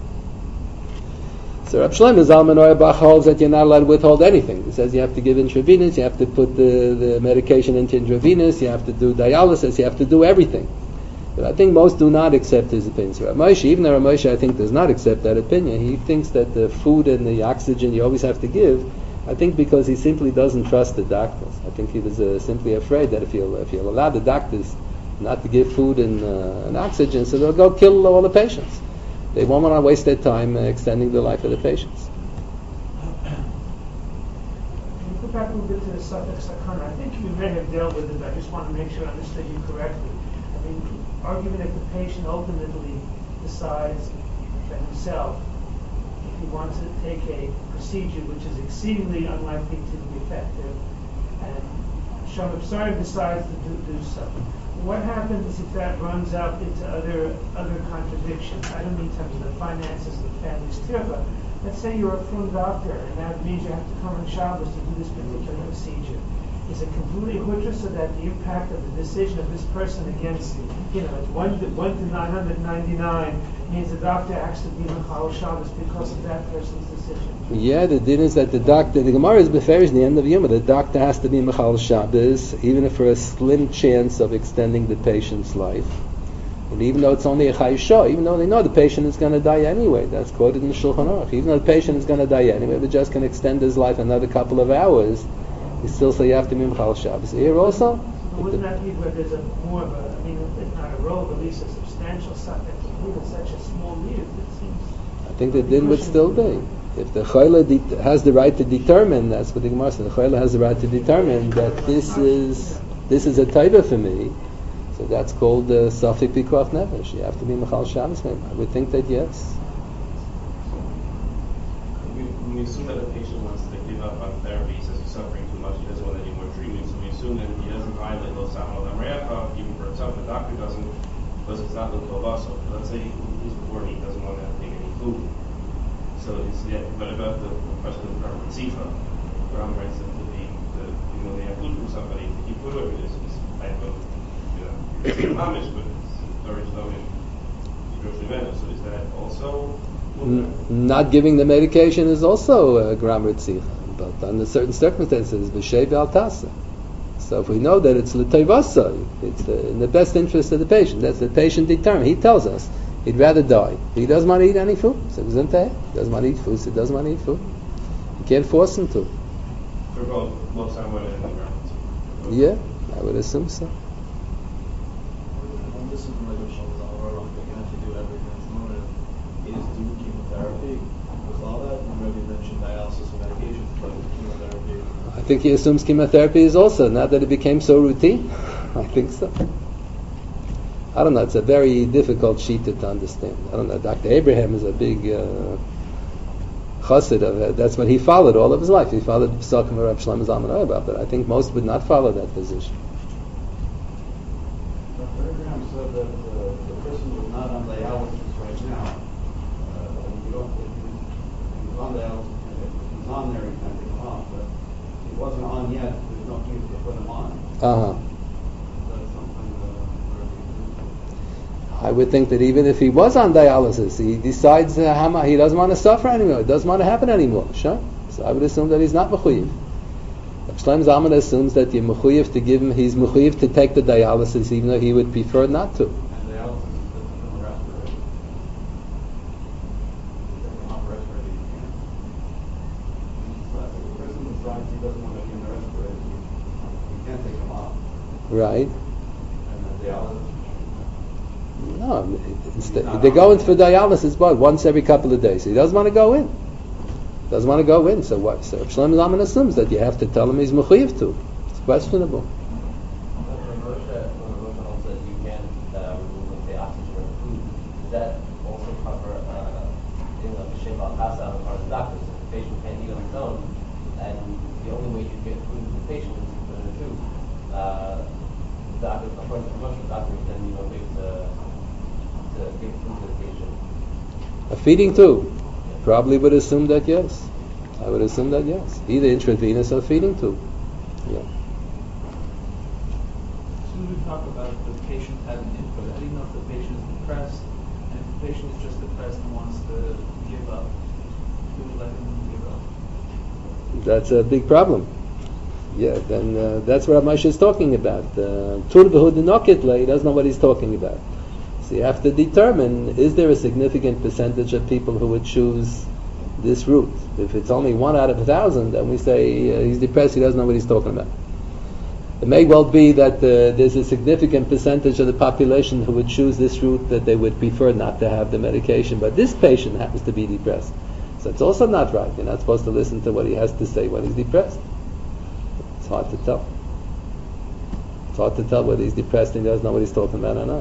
So Rab Shlomo Zalman Auerbach holds that you're not allowed to withhold anything. He says you have to give intravenous, you have to put the medication into intravenous, you have to do dialysis, you have to do everything. But I think most do not accept his opinion. So Rav Moshe, even though Rav Moshe I think does not accept that opinion, he thinks that the food and the oxygen you always have to give, I think because he simply doesn't trust the doctors. I think he was simply afraid that if you'll allow the doctors not to give food and oxygen, so they'll go kill all the patients. They won't want to waste their time extending the life of the patients. Can you go back a little bit to the subject sakana? I think you may have dealt with it, but I just want to make sure I understood you correctly. I mean, arguing that the patient ultimately decides for himself if he wants to take a procedure which is exceedingly unlikely to be effective, and Shalom Absarim decides to do so. What happens if that runs out into other contradictions? I don't mean in terms of the finances of the family's tirva. Let's say you're a frum doctor, and that means you have to come on Shabbos to do this particular procedure. Is it completely hutra so that the impact of the decision of this person against, it's 1 to 999 means the doctor has to be Mechal Shabbos because of that person's decision? Yeah, the din is that the Gemara is beferish in the end of Yom, the doctor has to be Mechal Shabbos, even for a slim chance of extending the patient's life. And even though it's only a chayisha, even though they know the patient is going to die anyway, that's quoted in the Shulchan Aruch. Even though the patient is going to die anyway, they're just going to extend his life another couple of hours. You still say you have to be Mechal Shabbos. Here also? Wouldn't that be where there's more of a, if not a role, but at least a substantial subject to even such a small need, it seems. I think the din would still be. If the Choyle has the right to determine, that's what the Gemara says, the Choyle has the right to determine that this is a taiva for me, so that's called Safik Pikuach Nefesh. You have to be Mechal Shabbos. I would think that yes. When we assume that a patient wants to give up on therapy, he says he's suffering too much, he doesn't want any more treatment, so we assume that he doesn't violate Lo Samol Amreacha, even for himself, the doctor doesn't, because it's not L'Tovaso. Let's say he's poor, he doesn't want to take any food. So what about the question of the Tzifa? Ram writes that when they have food from somebody, he put over this type of, mamish, but it's very slow. So is that also? Not giving the medication is also gram ritzicha, but under certain circumstances, b'shei v'altasa. So if we know that it's l'toivasa, it's in the best interest of the patient. That's the patient determined. He tells us He'd rather die. He doesn't want to eat any food. So he doesn't want to eat food. So he doesn't want to eat food. You can't force him to. For both someone and the parents. Yeah, I would assume so. This is like a show that they have to do everything. Is do chemotherapy with all that? You already mentioned dialysis and medication, but chemotherapy. I think he assumes chemotherapy is also, now that it became so routine. I think so. I don't know, it's a very difficult sheet to understand. I don't know, Dr. Abraham is a big chassid of it. That's what he followed all of his life. He followed Psakim of Rav Shlomo Zalman Auerbach, but I think most would not follow that position. Dr. Abraham said that the person was not on dialysis right now. If he's on dialysis, if he's on there, he can't take him off. But if he wasn't on yet, there's no need to put him on. That's something I would think that even if he was on dialysis, he decides he doesn't want to suffer anymore, it doesn't want to happen anymore. Sure. So I would assume that he's not mechuyev. Shlomo Zalman assumes that you're mechuyev to give him, he's mechuyev to take the dialysis, even though he would prefer not to. And dialysis is different from respirator. Off respirator, you can't. If the person decides he doesn't want to be in the respirator, you can't take him off. Right. And the dialysis. No, they're going for dialysis, but once every couple of days. He doesn't want to go in. Doesn't want to go in. So what? So Shlomo Zalman assumes that you have to tell him he's mechuyev to. It's questionable. Moshe says you can't remove the oxygen from food. Does that also cover B'Shem Al Chasa on the part of the doctor? So if the patient can't eat on his own, and the only way you get food to the patient is to put in a tube. The doctor, according to Moshe, the doctor then be able to give food to the patient. A feeding tube. Probably would assume that yes. I would assume that yes. Either intravenous or feeding tube. Yeah. Soon we talk about if the patient has an input. How do you know if the patient is depressed? And if the patient is just depressed and wants to give up, who would let him give up? That's a big problem. Yeah, then that's what Moshe is talking about. Tur b'hu dinokit, he doesn't know what he's talking about. So you have to determine, is there a significant percentage of people who would choose this route? If it's only 1 out of 1,000, then we say he's depressed, he doesn't know what he's talking about. It may well be that there's a significant percentage of the population who would choose this route, that they would prefer not to have the medication, but this patient happens to be depressed. So it's also not right. You're not supposed to listen to what he has to say when he's depressed. It's hard to tell. It's hard to tell whether he's depressed and he doesn't know what he's talking about or not.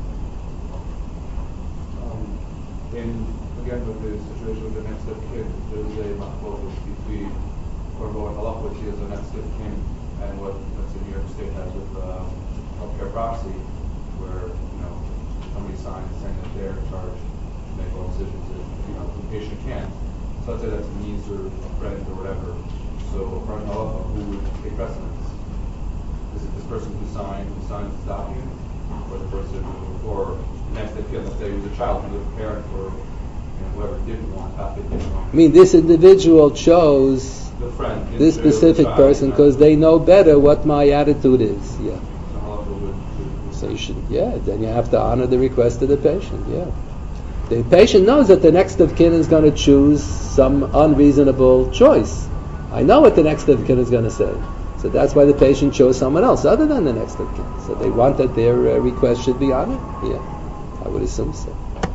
Again, with the situation with the next of kin, there is a machlokas between Korbo and Halach, which is a next of kin, and what let's say New York State has with healthcare proxy, where somebody signs saying that they're in charge to make all decisions if the patient can't. So let's say that's a niece or a friend or whatever. So according to Halach, who would take precedence? Is it this person who signs the document, or the person or next of kin? Let's say it was a child who was a parent or whoever didn't want that. I mean, this individual chose the friend, this specific person because they know better what my attitude is. Yeah. So you should, then you have to honor the request of the patient. Yeah. The patient knows that the next of kin is going to choose some unreasonable choice. I know what the next of kin is going to say. So that's why the patient chose someone else other than the next of kin. So they want that their request should be honored. Yeah. I would assume so.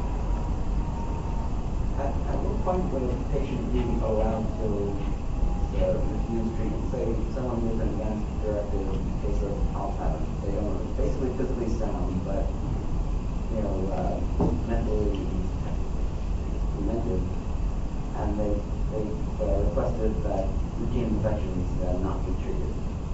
At what point would a patient really go around to refuse treatment? Say someone with an advanced directive case of Alzheimer's, they are basically physically sound, but mentally demented, and they requested that routine infections not be treated.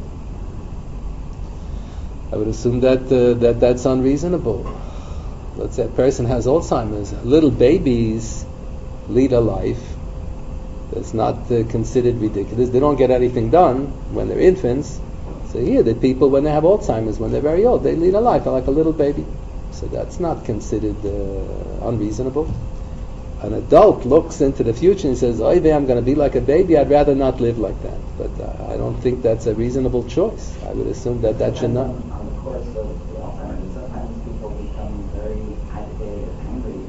I would assume that that's unreasonable. Let's say a person has Alzheimer's. Little babies lead a life that's not considered ridiculous. They don't get anything done when they're infants. So here, the people, when they have Alzheimer's, when they're very old, they lead a life like a little baby. So that's not considered unreasonable. An adult looks into the future and says, I'm going to be like a baby, I'd rather not live like that. But I don't think that's a reasonable choice. I would assume that should not. On the course of the Alzheimer's, sometimes people become very agitated or angry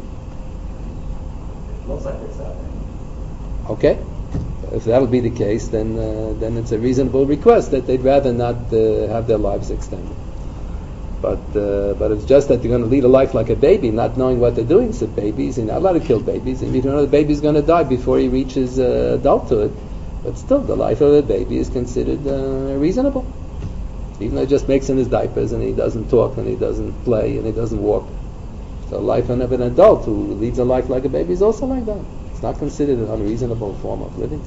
looks like they're suffering. Okay. If that'll be the case, then it's a reasonable request that they'd rather not have their lives extended. But it's just that they're going to lead a life like a baby, not knowing what they're doing. So babies, you're not allowed to kill babies, and you don't know the baby's going to die before he reaches adulthood. But still, the life of a baby is considered reasonable, even though he just makes in his diapers and he doesn't talk and he doesn't play and he doesn't walk. So the life of an adult who leads a life like a baby is also like that. It's not considered an unreasonable form of living.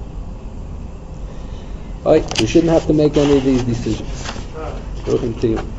All right, we shouldn't have to make any of these decisions. We'll continue.